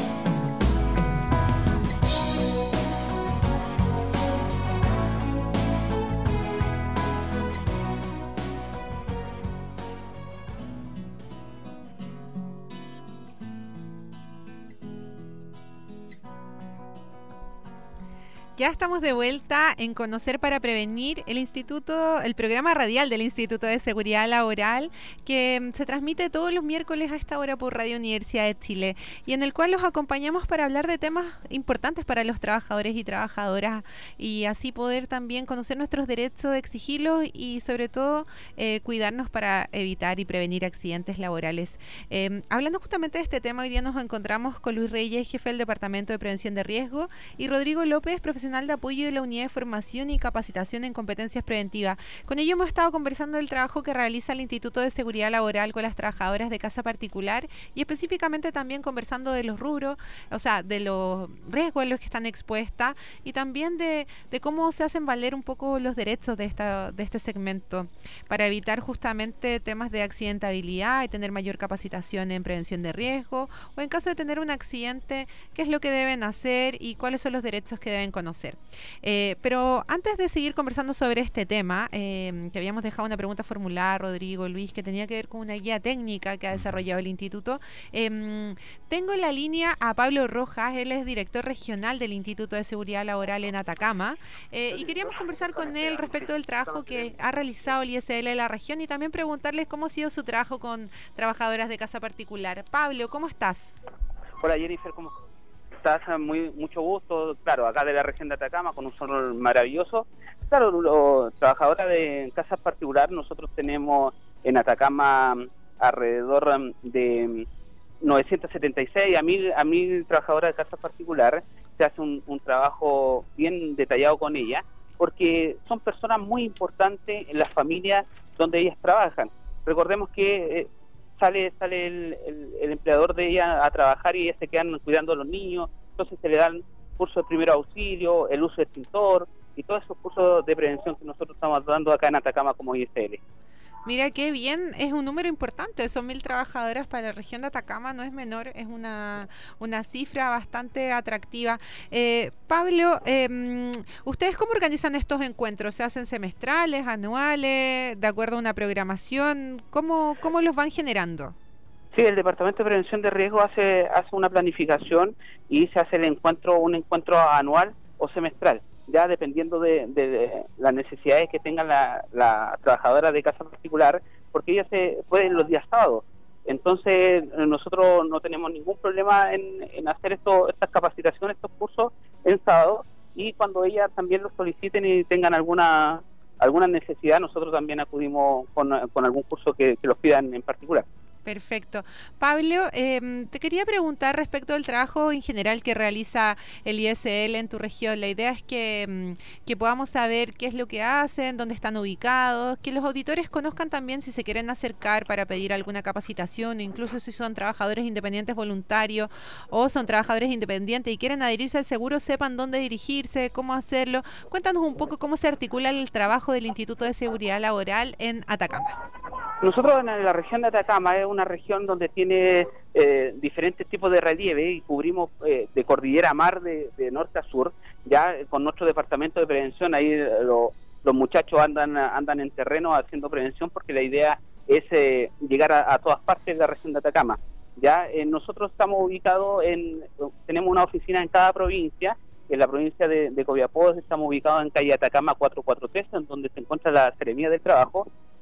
Ya estamos de vuelta en Conocer para Prevenir, el instituto, el programa radial del Instituto de Seguridad Laboral, que se transmite todos los miércoles a esta hora por Radio Universidad de Chile y en el cual los acompañamos para hablar de temas importantes para los trabajadores y trabajadoras y así poder también conocer nuestros derechos, exigirlos y sobre todo eh, cuidarnos para evitar y prevenir accidentes laborales. Eh, hablando justamente de este tema, hoy día nos encontramos con Luis Reyes, jefe del Departamento de Prevención de Riesgo, y Rodrigo López, profesional de apoyo de la Unidad de Formación y Capacitación en Competencias Preventivas. Con ellos hemos estado conversando del trabajo que realiza el Instituto de Seguridad Laboral con las trabajadoras de casa particular y específicamente también conversando de los rubros, o sea, de los riesgos en los que están expuestas y también de, de cómo se hacen valer un poco los derechos de, esta, de este segmento para evitar justamente temas de accidentabilidad y tener mayor capacitación en prevención de riesgo o en caso de tener un accidente, qué es lo que deben hacer y cuáles son los derechos que deben conocer. Eh, pero antes de seguir conversando sobre este tema, eh, que habíamos dejado una pregunta formulada, Rodrigo, Luis, que tenía que ver con una guía técnica que ha desarrollado el instituto, eh, tengo en la línea a Pablo Rojas, él es director regional del Instituto de Seguridad Laboral en Atacama, eh, y queríamos conversar con él respecto del trabajo que ha realizado el I S L en la región y también preguntarles cómo ha sido su trabajo con trabajadoras de casa particular. Pablo, ¿cómo estás? Hola Jennifer, ¿cómo estás? Muy, mucho gusto, claro, acá de la región de Atacama, con un sol maravilloso. Claro, los trabajadores de casas particulares, nosotros tenemos en Atacama alrededor de novecientos setenta y seis a mil, a mil trabajadoras de casas particulares. Se hace un, un trabajo bien detallado con ellas, porque son personas muy importantes en las familias donde ellas trabajan. Recordemos que eh, sale sale el, el, el empleador de ella a trabajar y ellas se quedan cuidando a los niños, entonces se le dan cursos de primer auxilio, el uso de extintor y todos esos cursos de prevención que nosotros estamos dando acá en Atacama como I S L. Mira qué bien, es un número importante, son mil trabajadoras para la región de Atacama, no es menor, es una, una cifra bastante atractiva. Eh, Pablo, eh, ¿ustedes cómo organizan estos encuentros? ¿Se hacen semestrales, anuales, de acuerdo a una programación? ¿Cómo, cómo los van generando? Sí, el Departamento de Prevención de Riesgo hace, hace una planificación y se hace el encuentro, un encuentro anual o semestral, ya dependiendo de, de, de las necesidades que tengan la, la trabajadora de casa particular, porque ella se puede los días sábados. Entonces, nosotros no tenemos ningún problema en, en hacer esto, estas capacitaciones, estos cursos en sábado, y cuando ellas también los soliciten y tengan alguna alguna necesidad, nosotros también acudimos con, con algún curso que, que los pidan en particular. Perfecto. Pablo, eh, te quería preguntar respecto del trabajo en general que realiza el I S L en tu región. La idea es que, que podamos saber qué es lo que hacen, dónde están ubicados, que los auditores conozcan también si se quieren acercar para pedir alguna capacitación, incluso si son trabajadores independientes voluntarios o son trabajadores independientes y quieren adherirse al seguro, sepan dónde dirigirse, cómo hacerlo. Cuéntanos un poco cómo se articula el trabajo del Instituto de Seguridad Laboral en Atacama. Nosotros en la región de Atacama es una región donde tiene eh, diferentes tipos de relieve y cubrimos eh, de cordillera a mar de, de norte a sur. Ya con nuestro departamento de prevención ahí lo, los muchachos andan andan en terreno haciendo prevención porque la idea es eh, llegar a, a todas partes de la región de Atacama. Ya eh, nosotros estamos ubicados en, tenemos una oficina en cada provincia. En la provincia de, de Copiapó estamos ubicados en calle Atacama cuatrocientos cuarenta y tres, en donde se encuentra la Seremía del Trabajo.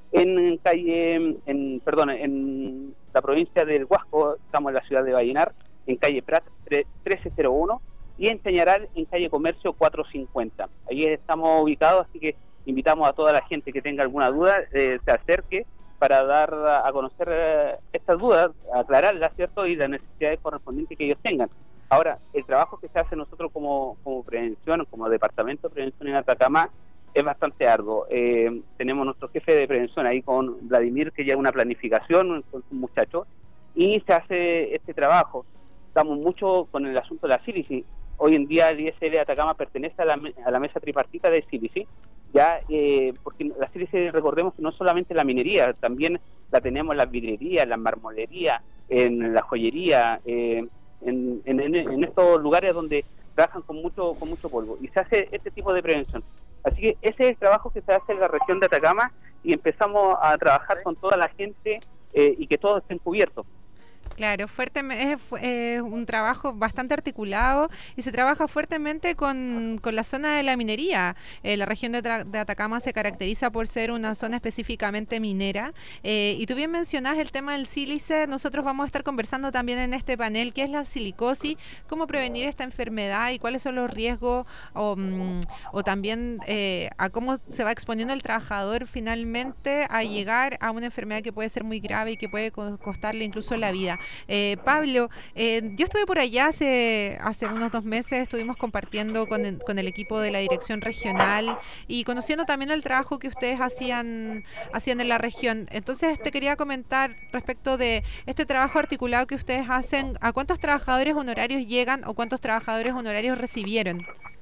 En calle, en perdón, en la provincia del Huasco estamos en la ciudad de Vallenar, en calle Prat trece cero uno, y en Chañaral en calle Comercio cuatrocientos cincuenta. Ahí estamos ubicados, así que invitamos a toda la gente que tenga alguna duda, eh, se acerque para dar a conocer eh, estas dudas, aclararlas, ¿cierto? Y las necesidades correspondientes que ellos tengan. Ahora, el trabajo que se hace nosotros como, como prevención, como departamento de prevención en Atacama, es bastante arduo. Eh, tenemos nuestro jefe de prevención ahí con Vladimir, que lleva una planificación con sus muchachos, y se hace este trabajo. Estamos mucho con el asunto de la sílice. Hoy en día el I S L de Atacama pertenece a la, a la mesa tripartita de sílice, ya eh, porque la sílice, recordemos que no solamente la minería, también la tenemos en las vidrierías, en la marmolería, en la joyería, eh, en, en, en estos lugares donde trabajan con mucho, con mucho polvo, y se hace este tipo de prevención. Así que ese es el trabajo que se hace en la región de Atacama y empezamos a trabajar con toda la gente eh, y que todos estén cubiertos. Claro, fuerte, es, es un trabajo bastante articulado y se trabaja fuertemente con, con la zona de la minería. Eh, la región de, de Atacama se caracteriza por ser una zona específicamente minera. Eh, y tú bien mencionás el tema del sílice. Nosotros vamos a estar conversando también en este panel qué es la silicosis, cómo prevenir esta enfermedad y cuáles son los riesgos o, o también eh, a cómo se va exponiendo el trabajador finalmente a llegar a una enfermedad que puede ser muy grave y que puede costarle incluso la vida. Eh, Pablo, eh, yo estuve por allá hace, hace unos dos meses, estuvimos compartiendo con el, con el equipo de la dirección regional y conociendo también el trabajo que ustedes hacían, hacían en la región. Entonces te quería comentar respecto de este trabajo articulado que ustedes hacen, ¿a cuántos trabajadores honorarios llegan o cuántos trabajadores honorarios recibieron?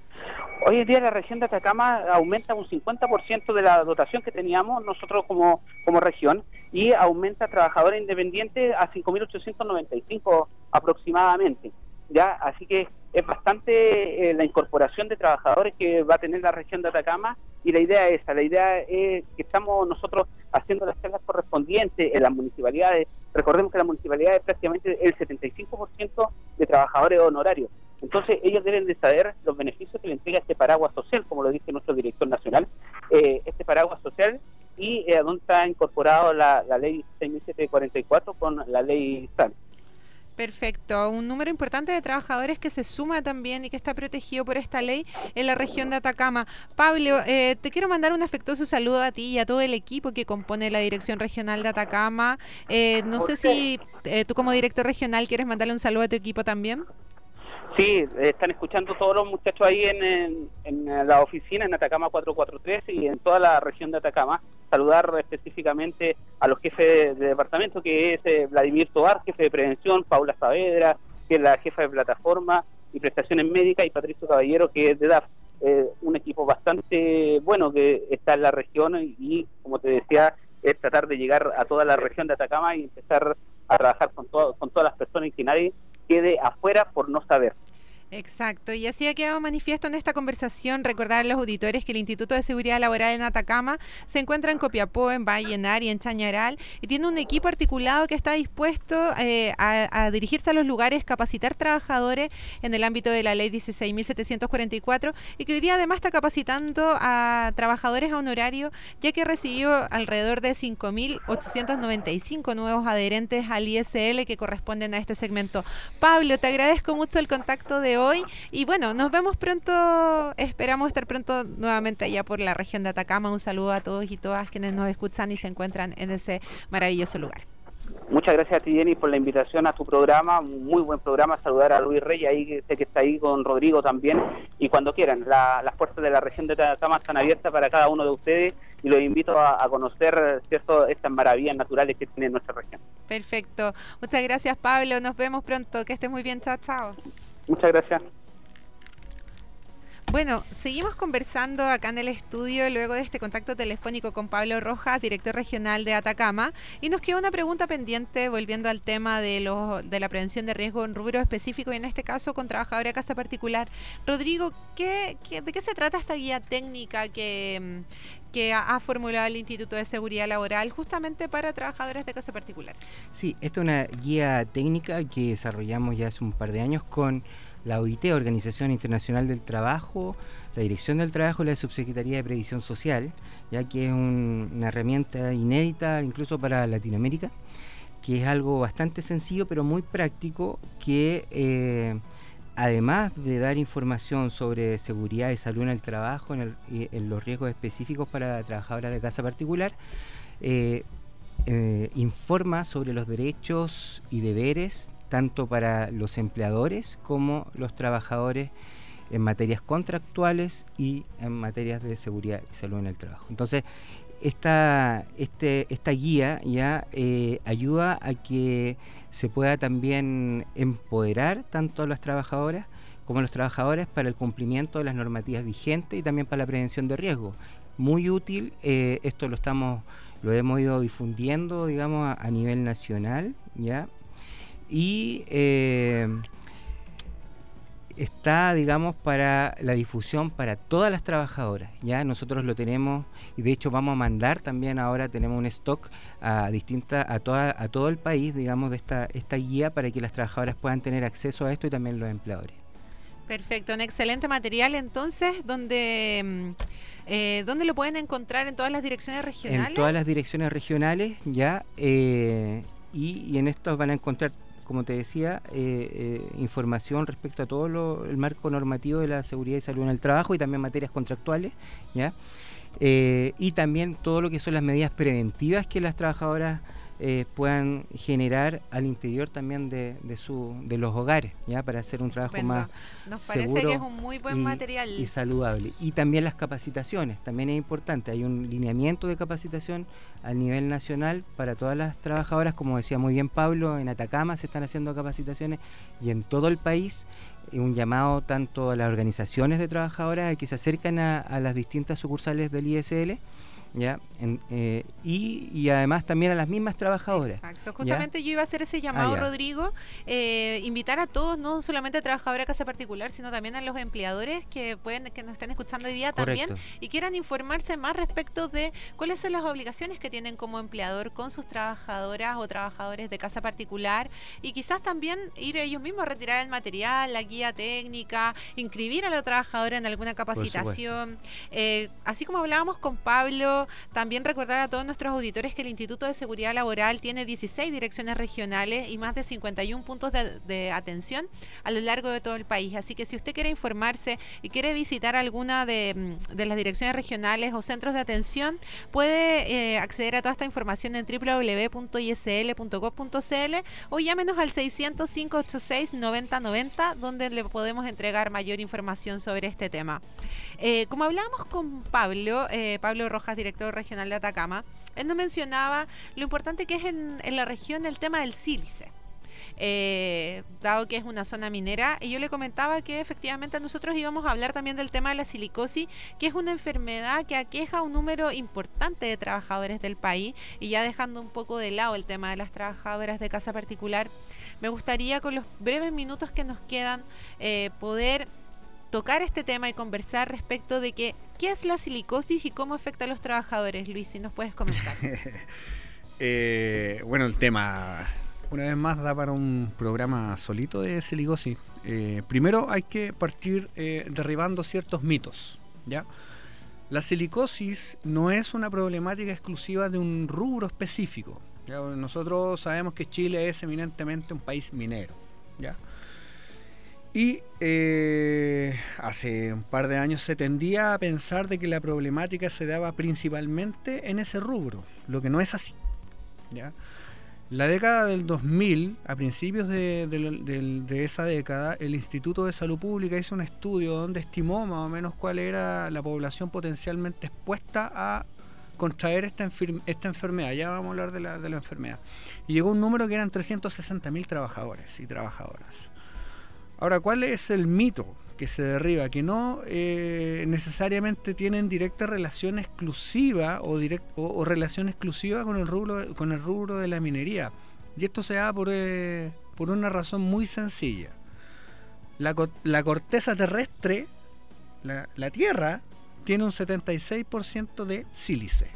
Hoy en día la región de Atacama aumenta un cincuenta por ciento de la dotación que teníamos nosotros como, como región y aumenta trabajadores independientes a cinco mil ochocientos noventa y cinco aproximadamente. Ya, así que es bastante eh, la incorporación de trabajadores que va a tener la región de Atacama y la idea es esa, la idea es que estamos nosotros haciendo las charlas correspondientes en las municipalidades. Recordemos que la municipalidad es prácticamente el setenta y cinco por ciento de trabajadores honorarios. Entonces ellos deben de saber los beneficios que le entrega este paraguas social, como lo dice nuestro director nacional, eh, este paraguas social y eh, donde está incorporado la, la ley seis mil setecientos cuarenta y cuatro con la ley S A L. Perfecto, un número importante de trabajadores que se suma también y que está protegido por esta ley en la región de Atacama. Pablo, eh, te quiero mandar un afectuoso saludo a ti y a todo el equipo que compone la Dirección Regional de Atacama. Eh, no sé si eh, tú como director regional quieres mandarle un saludo a tu equipo también. Sí, están escuchando todos los muchachos ahí en, en, en la oficina, en Atacama cuatrocientos cuarenta y tres y en toda la región de Atacama. Saludar específicamente a los jefes de departamento, que es eh, Vladimir Tobar, jefe de prevención, Paula Saavedra, que es la jefa de plataforma y prestaciones médicas, y Patricio Caballero, que es de D A F. Eh, un equipo bastante bueno que está en la región y, y, como te decía, es tratar de llegar a toda la región de Atacama y empezar a trabajar con, todo, con todas las personas y que nadie quede afuera por no saber. Exacto, y así ha quedado manifiesto en esta conversación. Recordar a los auditores que el Instituto de Seguridad Laboral en Atacama se encuentra en Copiapó, en Vallenar y en Chañaral, y tiene un equipo articulado que está dispuesto eh, a, a dirigirse a los lugares, capacitar trabajadores en el ámbito de la ley dieciséis mil setecientos cuarenta y cuatro, y que hoy día además está capacitando a trabajadores honorarios, ya que recibió alrededor de cinco mil ochocientos noventa y cinco nuevos adherentes al I S L que corresponden a este segmento. Pablo, te agradezco mucho el contacto de hoy. Hoy. Y bueno, nos vemos pronto, esperamos estar pronto nuevamente allá por la región de Atacama. Un saludo a todos y todas quienes nos escuchan y se encuentran en ese maravilloso lugar. Muchas gracias a ti, Jenny, por la invitación a tu programa, muy buen programa. Saludar a Luis Reyes, ahí que sé que está ahí con Rodrigo también, y cuando quieran, la, las puertas de la región de Atacama están abiertas para cada uno de ustedes, y los invito a, a conocer, cierto, estas maravillas naturales que tiene nuestra región. Perfecto, muchas gracias, Pablo, nos vemos pronto, que estés muy bien, chao, chao. Muchas gracias. Bueno, seguimos conversando acá en el estudio luego de este contacto telefónico con Pablo Rojas, director regional de Atacama, y nos queda una pregunta pendiente volviendo al tema de, los, de la prevención de riesgo en rubro específico y en este caso con trabajadores de casa particular. Rodrigo, ¿qué, qué, ¿de qué se trata esta guía técnica que, que ha, ha formulado el Instituto de Seguridad Laboral justamente para trabajadores de casa particular? Sí, esta es una guía técnica que desarrollamos ya hace un par de años con la O I T, Organización Internacional del Trabajo, la Dirección del Trabajo y la Subsecretaría de Previsión Social, ya que es un, una herramienta inédita incluso para Latinoamérica, que es algo bastante sencillo pero muy práctico, que eh, además de dar información sobre seguridad y salud en el trabajo, en, el, en los riesgos específicos para trabajadoras de casa particular, eh, eh, informa sobre los derechos y deberes tanto para los empleadores como los trabajadores en materias contractuales y en materias de seguridad y salud en el trabajo. Entonces, esta, este, esta guía ya eh, ayuda a que se pueda también empoderar tanto a las trabajadoras como a los trabajadores para el cumplimiento de las normativas vigentes y también para la prevención de riesgo. Muy útil, eh, esto lo estamos, lo hemos ido difundiendo, digamos, a, a nivel nacional, ya. Y eh, está, digamos, para la difusión para todas las trabajadoras. Ya nosotros lo tenemos y de hecho vamos a mandar también ahora, tenemos un stock a distintas a toda a todo el país, digamos, de esta esta guía para que las trabajadoras puedan tener acceso a esto y también los empleadores. Perfecto, un excelente material entonces, donde eh, ¿dónde lo pueden encontrar? ¿En todas las direcciones regionales? En todas las direcciones regionales, ya, eh, y, y en estos van a encontrar, como te decía, eh, eh, información respecto a todo lo, el marco normativo de la seguridad y salud en el trabajo y también materias contractuales, ¿ya? Eh, y también todo lo que son las medidas preventivas que las trabajadoras eh, puedan generar al interior también de, de, su, de los hogares, ¿ya? Para hacer un trabajo Bueno, más nos seguro parece que es un muy buen y, material y saludable. Y también las capacitaciones, también es importante, hay un lineamiento de capacitación a nivel nacional para todas las trabajadoras, como decía muy bien Pablo, en Atacama se están haciendo capacitaciones y en todo el país, un llamado tanto a las organizaciones de trabajadoras que se acercan a, a las distintas sucursales del I S L, ¿ya? En, eh, y, y además también a las mismas trabajadoras. Exacto, justamente ¿ya? Yo iba a hacer ese llamado, ah, Rodrigo, eh, invitar a todos, no solamente a trabajadoras de casa particular, sino también a los empleadores que pueden que nos estén escuchando hoy día. Correcto. También y quieran informarse más respecto de cuáles son las obligaciones que tienen como empleador con sus trabajadoras o trabajadores de casa particular y quizás también ir ellos mismos a retirar el material, la guía técnica, inscribir a la trabajadora en alguna capacitación. Eh, así como hablábamos con Pablo, también recordar a todos nuestros auditores que el Instituto de Seguridad Laboral tiene dieciséis direcciones regionales y más de cincuenta y un puntos de, de atención a lo largo de todo el país. Así que si usted quiere informarse y quiere visitar alguna de, de las direcciones regionales o centros de atención, puede eh, acceder a toda esta información en doble u doble u doble u punto i s l punto gov punto c l o llámenos al seiscientos cinco ochenta y seis noventa noventa, donde le podemos entregar mayor información sobre este tema. Eh, como hablábamos con Pablo, eh, Pablo Rojas, director regional de Atacama, él nos mencionaba lo importante que es en, en la región el tema del sílice. Eh, dado que es una zona minera, y yo le comentaba que efectivamente nosotros íbamos a hablar también del tema de la silicosis, que es una enfermedad que aqueja a un número importante de trabajadores del país, y ya dejando un poco de lado el tema de las trabajadoras de casa particular, me gustaría con los breves minutos que nos quedan eh, poder tocar este tema y conversar respecto de que, qué es la silicosis y cómo afecta a los trabajadores. Luis, si nos puedes comentar. eh, bueno, el tema una vez más da para un programa solito de silicosis. Eh, primero hay que partir eh, derribando ciertos mitos, ¿ya? La silicosis no es una problemática exclusiva de un rubro específico, ¿ya? Nosotros sabemos que Chile es eminentemente un país minero, ¿ya? Y eh, hace un par de años se tendía a pensar de que la problemática se daba principalmente en ese rubro, lo que no es así, ¿ya? La década del dos mil, a principios de, de, de, de esa década, el Instituto de Salud Pública hizo un estudio donde estimó más o menos cuál era la población potencialmente expuesta a contraer esta, esta enfermedad. Ya vamos a hablar de la, de la enfermedad. Y llegó un número que eran trescientos sesenta mil trabajadores y trabajadoras. Ahora, ¿cuál es el mito que se derriba? Que no eh, necesariamente tienen directa relación exclusiva o, direct, o, o relación exclusiva con el rubro con el rubro de la minería. Y esto se da por, eh, por una razón muy sencilla. La, la corteza terrestre, la, la Tierra, tiene un setenta y seis por ciento de sílice.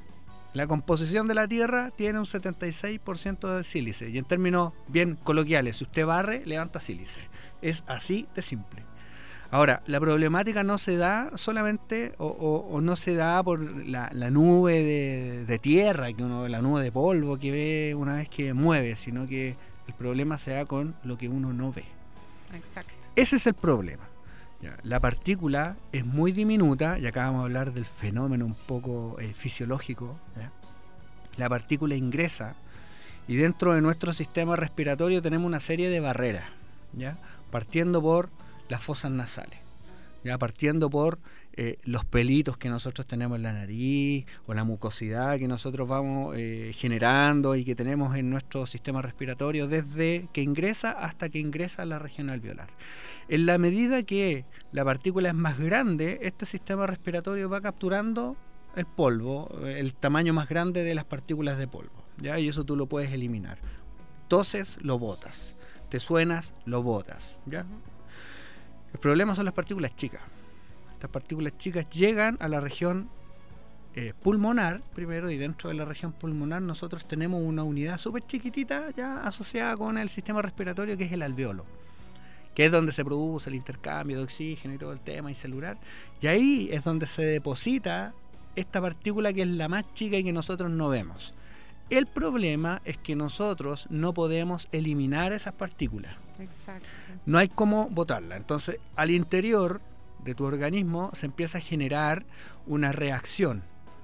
La composición de la Tierra tiene un setenta y seis por ciento de sílice. Y en términos bien coloquiales, si usted barre, levanta sílice. Es así de simple. Ahora, la problemática no se da solamente o, o, o no se da por la, la nube de, de tierra, que uno, la nube de polvo que ve una vez que mueve, sino que el problema se da con lo que uno no ve. Exacto. Ese es el problema. Ya, la partícula es muy diminuta, y acá vamos a hablar del fenómeno un poco eh, fisiológico. ¿Ya? La partícula ingresa y dentro de nuestro sistema respiratorio tenemos una serie de barreras, ¿ya? Partiendo por las fosas nasales, ya partiendo por eh, los pelitos que nosotros tenemos en la nariz o la mucosidad que nosotros vamos eh, generando y que tenemos en nuestro sistema respiratorio desde que ingresa hasta que ingresa a la región alveolar. En la medida que la partícula es más grande, este sistema respiratorio va capturando el polvo, el tamaño más grande de las partículas de polvo, ¿ya? Y eso tú lo puedes eliminar. Toses, lo botas. Te suenas, lo botas, ¿ya? Uh-huh. El problema son las partículas chicas. Estas partículas chicas llegan a la región eh, pulmonar primero, y dentro de la región pulmonar nosotros tenemos una unidad súper chiquitita ya asociada con el sistema respiratorio, que es el alveolo, que es donde se produce el intercambio de oxígeno y todo el tema y celular, y ahí es donde se deposita esta partícula que es la más chica y que nosotros no vemos. El problema es que nosotros no podemos eliminar esas partículas. Exacto. No hay cómo botarla. Entonces, al interior de tu organismo se empieza a generar una reacción.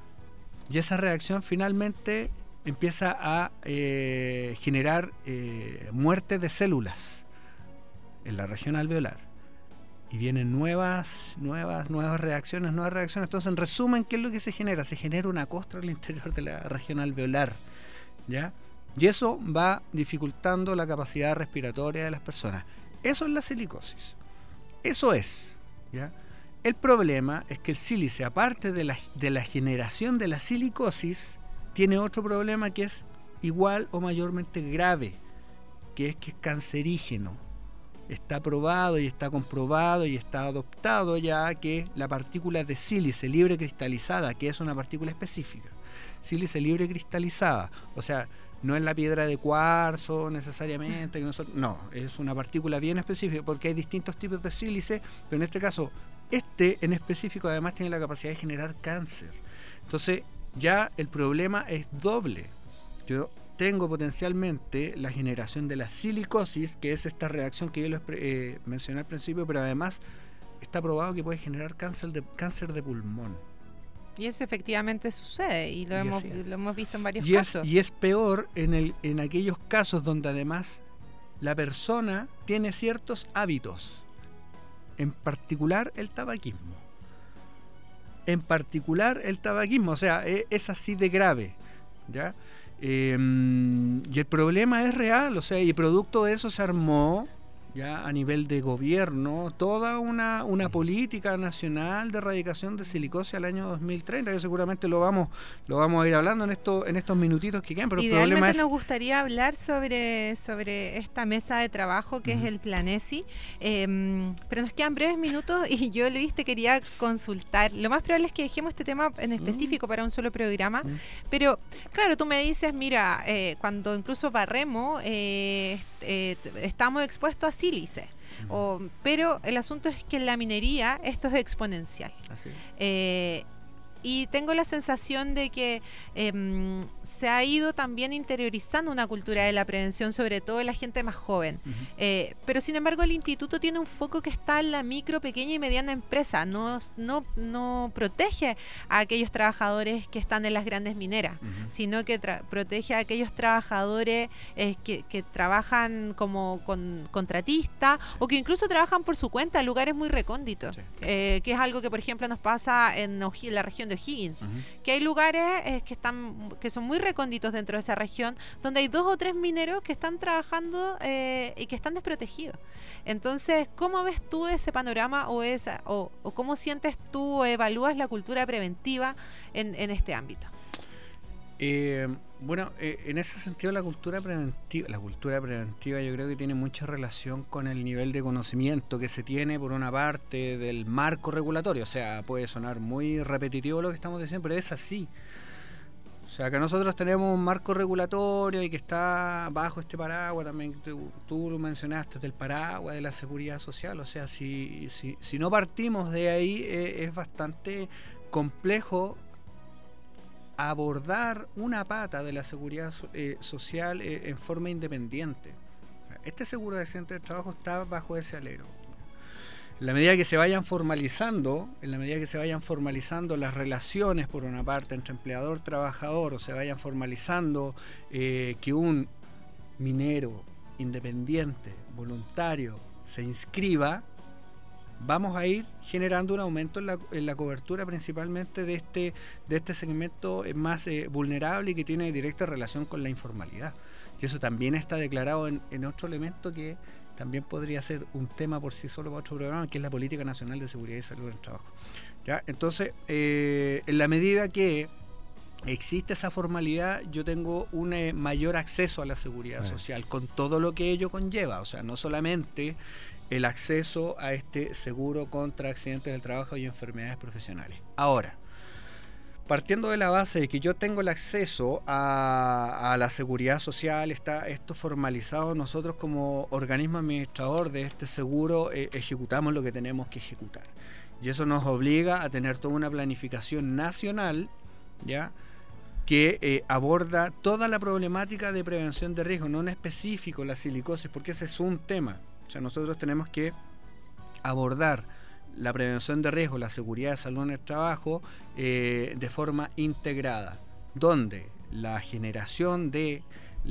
Y esa reacción finalmente empieza a eh, generar eh, muerte de células en la región alveolar. Y vienen nuevas, nuevas, nuevas reacciones, nuevas reacciones. Entonces, en resumen, ¿qué es lo que se genera? Se genera una costra al interior de la región alveolar, ¿ya? Y eso va dificultando la capacidad respiratoria de las personas. Eso es la silicosis. Eso es, ¿ya? El problema es que el sílice, aparte de la, de la generación de la silicosis, tiene otro problema que es igual o mayormente grave, que es que es cancerígeno. Está probado y está comprobado y está adoptado ya que la partícula de sílice libre cristalizada, que es una partícula específica, sílice libre cristalizada, o sea, no es la piedra de cuarzo necesariamente, que nosotros, no, es una partícula bien específica, porque hay distintos tipos de sílice, pero en este caso, este en específico además tiene la capacidad de generar cáncer. Entonces, ya el problema es doble. Yo tengo potencialmente la generación de la silicosis, que es esta reacción que yo les eh, mencioné al principio, pero además está probado que puede generar cáncer de, cáncer de pulmón. Y eso efectivamente sucede, y lo, y hemos, lo hemos visto en varios y casos. Es, y es peor en, el, en aquellos casos donde además la persona tiene ciertos hábitos, en particular el tabaquismo. En particular el tabaquismo, o sea, es, es así de grave, ¿ya? Eh, y el problema es real, o sea, y producto de eso se armó ya a nivel de gobierno toda una, una política nacional de erradicación de silicosis al año dos mil treinta, que seguramente lo vamos lo vamos a ir hablando en esto, en estos minutitos que quedan, pero idealmente el problema es... nos gustaría hablar sobre, sobre esta mesa de trabajo que uh-huh. es el Planesi, eh, pero nos quedan breves minutos y yo, Luis, te quería consultar. Lo más probable es que dejemos este tema en específico uh-huh. para un solo programa, uh-huh. pero claro, tú me dices, mira, eh, cuando incluso barremos, eh, eh, estamos expuestos a sílice. O, pero el asunto es que en la minería esto es exponencial. Así. Eh, y tengo la sensación de que eh, se ha ido también interiorizando una cultura de la prevención, sobre todo en la gente más joven. Uh-huh. Eh, pero sin embargo el instituto tiene un foco que está en la micro, pequeña y mediana empresa. No, no, no protege a aquellos trabajadores que están en las grandes mineras, uh-huh. sino que tra- protege a aquellos trabajadores eh, que, que trabajan como con, contratistas o que incluso trabajan por su cuenta en lugares muy recónditos, sí. eh, que es algo que por ejemplo nos pasa en, O'H- en la región de O'Higgins, uh-huh. que hay lugares eh, que están que son muy recónditos dentro de esa región, donde hay dos o tres mineros que están trabajando eh, y que están desprotegidos. Entonces, ¿cómo ves tú ese panorama o esa o, o cómo sientes tú o evalúas la cultura preventiva en, en este ámbito? Eh, bueno, eh, en ese sentido la cultura preventiva, la cultura preventiva yo creo que tiene mucha relación con el nivel de conocimiento que se tiene por una parte del marco regulatorio. O sea, puede sonar muy repetitivo lo que estamos diciendo, pero es así. O sea, que nosotros tenemos un marco regulatorio y que está bajo este paraguas, también tú, tú lo mencionaste, del paraguas de la seguridad social. O sea, si, si, si no partimos de ahí, eh, es bastante complejo abordar una pata de la seguridad eh, social eh, en forma independiente. Este seguro de accidente de trabajo está bajo ese alero. En la medida que se vayan formalizando, en la medida que se vayan formalizando las relaciones por una parte entre empleador-trabajador, o se vayan formalizando eh, que un minero independiente, voluntario, se inscriba, vamos a ir generando un aumento en la, en la cobertura principalmente de este, de este segmento más eh, vulnerable y que tiene directa relación con la informalidad. Y eso también está declarado en, en otro elemento que también podría ser un tema por sí solo para otro programa, que es la Política Nacional de Seguridad y Salud en el Trabajo. ¿Ya? Entonces, eh, en la medida que existe esa formalidad, yo tengo un eh, mayor acceso a la seguridad bueno. social, con todo lo que ello conlleva. O sea, no solamente el acceso a este seguro contra accidentes del trabajo y enfermedades profesionales. Ahora, partiendo de la base de que yo tengo el acceso a, a la seguridad social, está esto formalizado, nosotros como organismo administrador de este seguro eh, ejecutamos lo que tenemos que ejecutar. Y eso nos obliga a tener toda una planificación nacional, ¿ya?, que eh, aborda toda la problemática de prevención de riesgo, no en específico la silicosis, porque ese es un tema. O sea, nosotros tenemos que abordar la prevención de riesgo, la seguridad de salud en el trabajo eh, de forma integrada, donde la generación de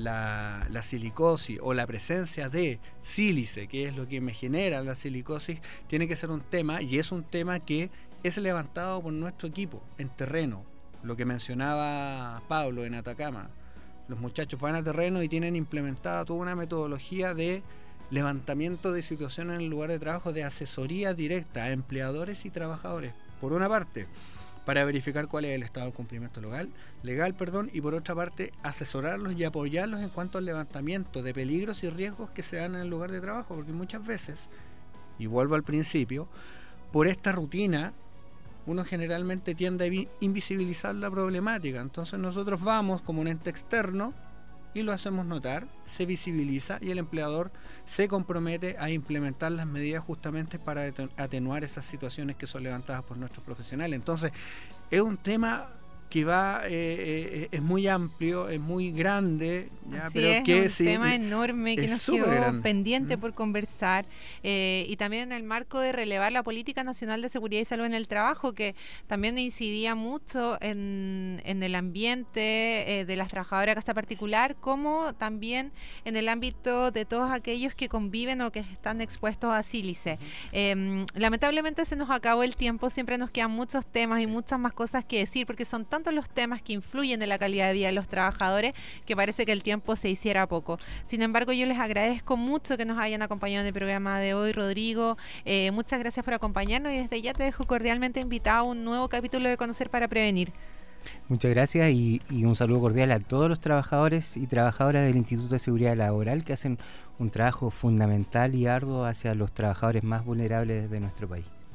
la, la silicosis o la presencia de sílice, que es lo que me genera la silicosis, tiene que ser un tema, y es un tema que es levantado por nuestro equipo en terreno. Lo que mencionaba Pablo en Atacama, los muchachos van a terreno y tienen implementada toda una metodología de levantamiento de situaciones en el lugar de trabajo, de asesoría directa a empleadores y trabajadores, por una parte, para verificar cuál es el estado del cumplimiento legal, legal perdón, y por otra parte, asesorarlos y apoyarlos en cuanto al levantamiento de peligros y riesgos que se dan en el lugar de trabajo, porque muchas veces, y vuelvo al principio, por esta rutina, uno generalmente tiende a invisibilizar la problemática. Entonces nosotros vamos como un ente externo y lo hacemos notar, se visibiliza y el empleador se compromete a implementar las medidas justamente para atenuar esas situaciones que son levantadas por nuestros profesionales. Entonces es un tema que va, eh, eh, es muy amplio, es muy grande, ¿ya? Así pero es, que un sí, tema enorme que nos quedó grande. pendiente ¿Mm? por conversar, eh, y también en el marco de relevar la Política Nacional de Seguridad y Salud en el Trabajo, que también incidía mucho en, en el ambiente eh, de las trabajadoras de casa particular, como también en el ámbito de todos aquellos que conviven o que están expuestos a sílice. Uh-huh. Eh, lamentablemente se nos acabó el tiempo, siempre nos quedan muchos temas y muchas más cosas que decir, porque son tan los temas que influyen en la calidad de vida de los trabajadores que parece que el tiempo se hiciera poco. Sin embargo, yo les agradezco mucho que nos hayan acompañado en el programa de hoy, Rodrigo. Eh, muchas gracias por acompañarnos y desde ya te dejo cordialmente invitado a un nuevo capítulo de Conocer para Prevenir. Muchas gracias y, y un saludo cordial a todos los trabajadores y trabajadoras del Instituto de Seguridad Laboral que hacen un trabajo fundamental y arduo hacia los trabajadores más vulnerables de nuestro país.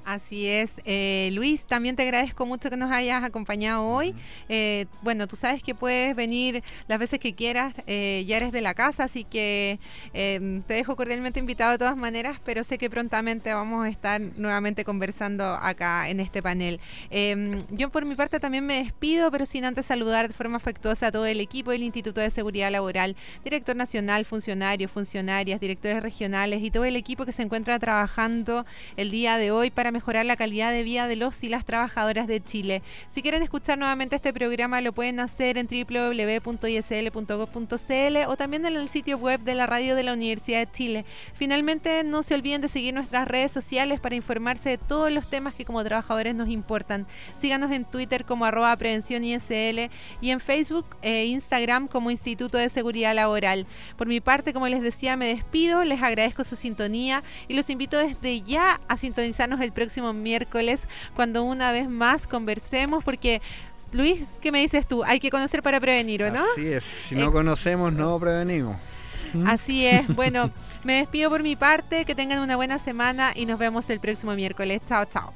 Así es. Eh, Luis, también te agradezco mucho que nos hayas acompañado hoy. Eh, bueno, tú sabes que puedes venir las veces que quieras, eh, ya eres de la casa, así que eh, te dejo cordialmente invitado de todas maneras, pero sé que prontamente vamos a estar nuevamente conversando acá en este panel. Eh, yo por mi parte también me despido, pero sin antes saludar de forma afectuosa a todo el equipo del Instituto de Seguridad Laboral, director nacional, funcionarios, funcionarias, directores regionales y todo el equipo que se encuentra trabajando el día de hoy para mejorar la calidad de vida de los y las trabajadoras de Chile. Si quieren escuchar nuevamente este programa, lo pueden hacer en doble u doble u doble u punto i s l punto gov punto c l o también en el sitio web de la radio de la Universidad de Chile. Finalmente, no se olviden de seguir nuestras redes sociales para informarse de todos los temas que como trabajadores nos importan. Síganos en Twitter como arroba prevención I S L y en Facebook e Instagram como Instituto de Seguridad Laboral. Por mi parte, como les decía, me despido, les agradezco su sintonía y los invito desde ya a sintonizarnos el próximo miércoles cuando una vez más conversemos, porque Luis, ¿qué me dices tú? Hay que conocer para prevenir, ¿o no? Así es, si no Ex- conocemos, no prevenimos. Así es. Bueno, me despido por mi parte, que tengan una buena semana y nos vemos el próximo miércoles. Chao, chao.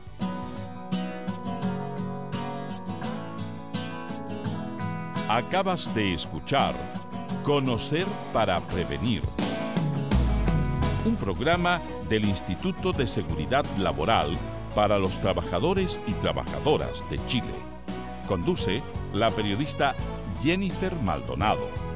Acabas de escuchar Conocer para Prevenir, un programa del Instituto de Seguridad Laboral para los trabajadores y trabajadoras de Chile. Conduce la periodista Jennifer Maldonado.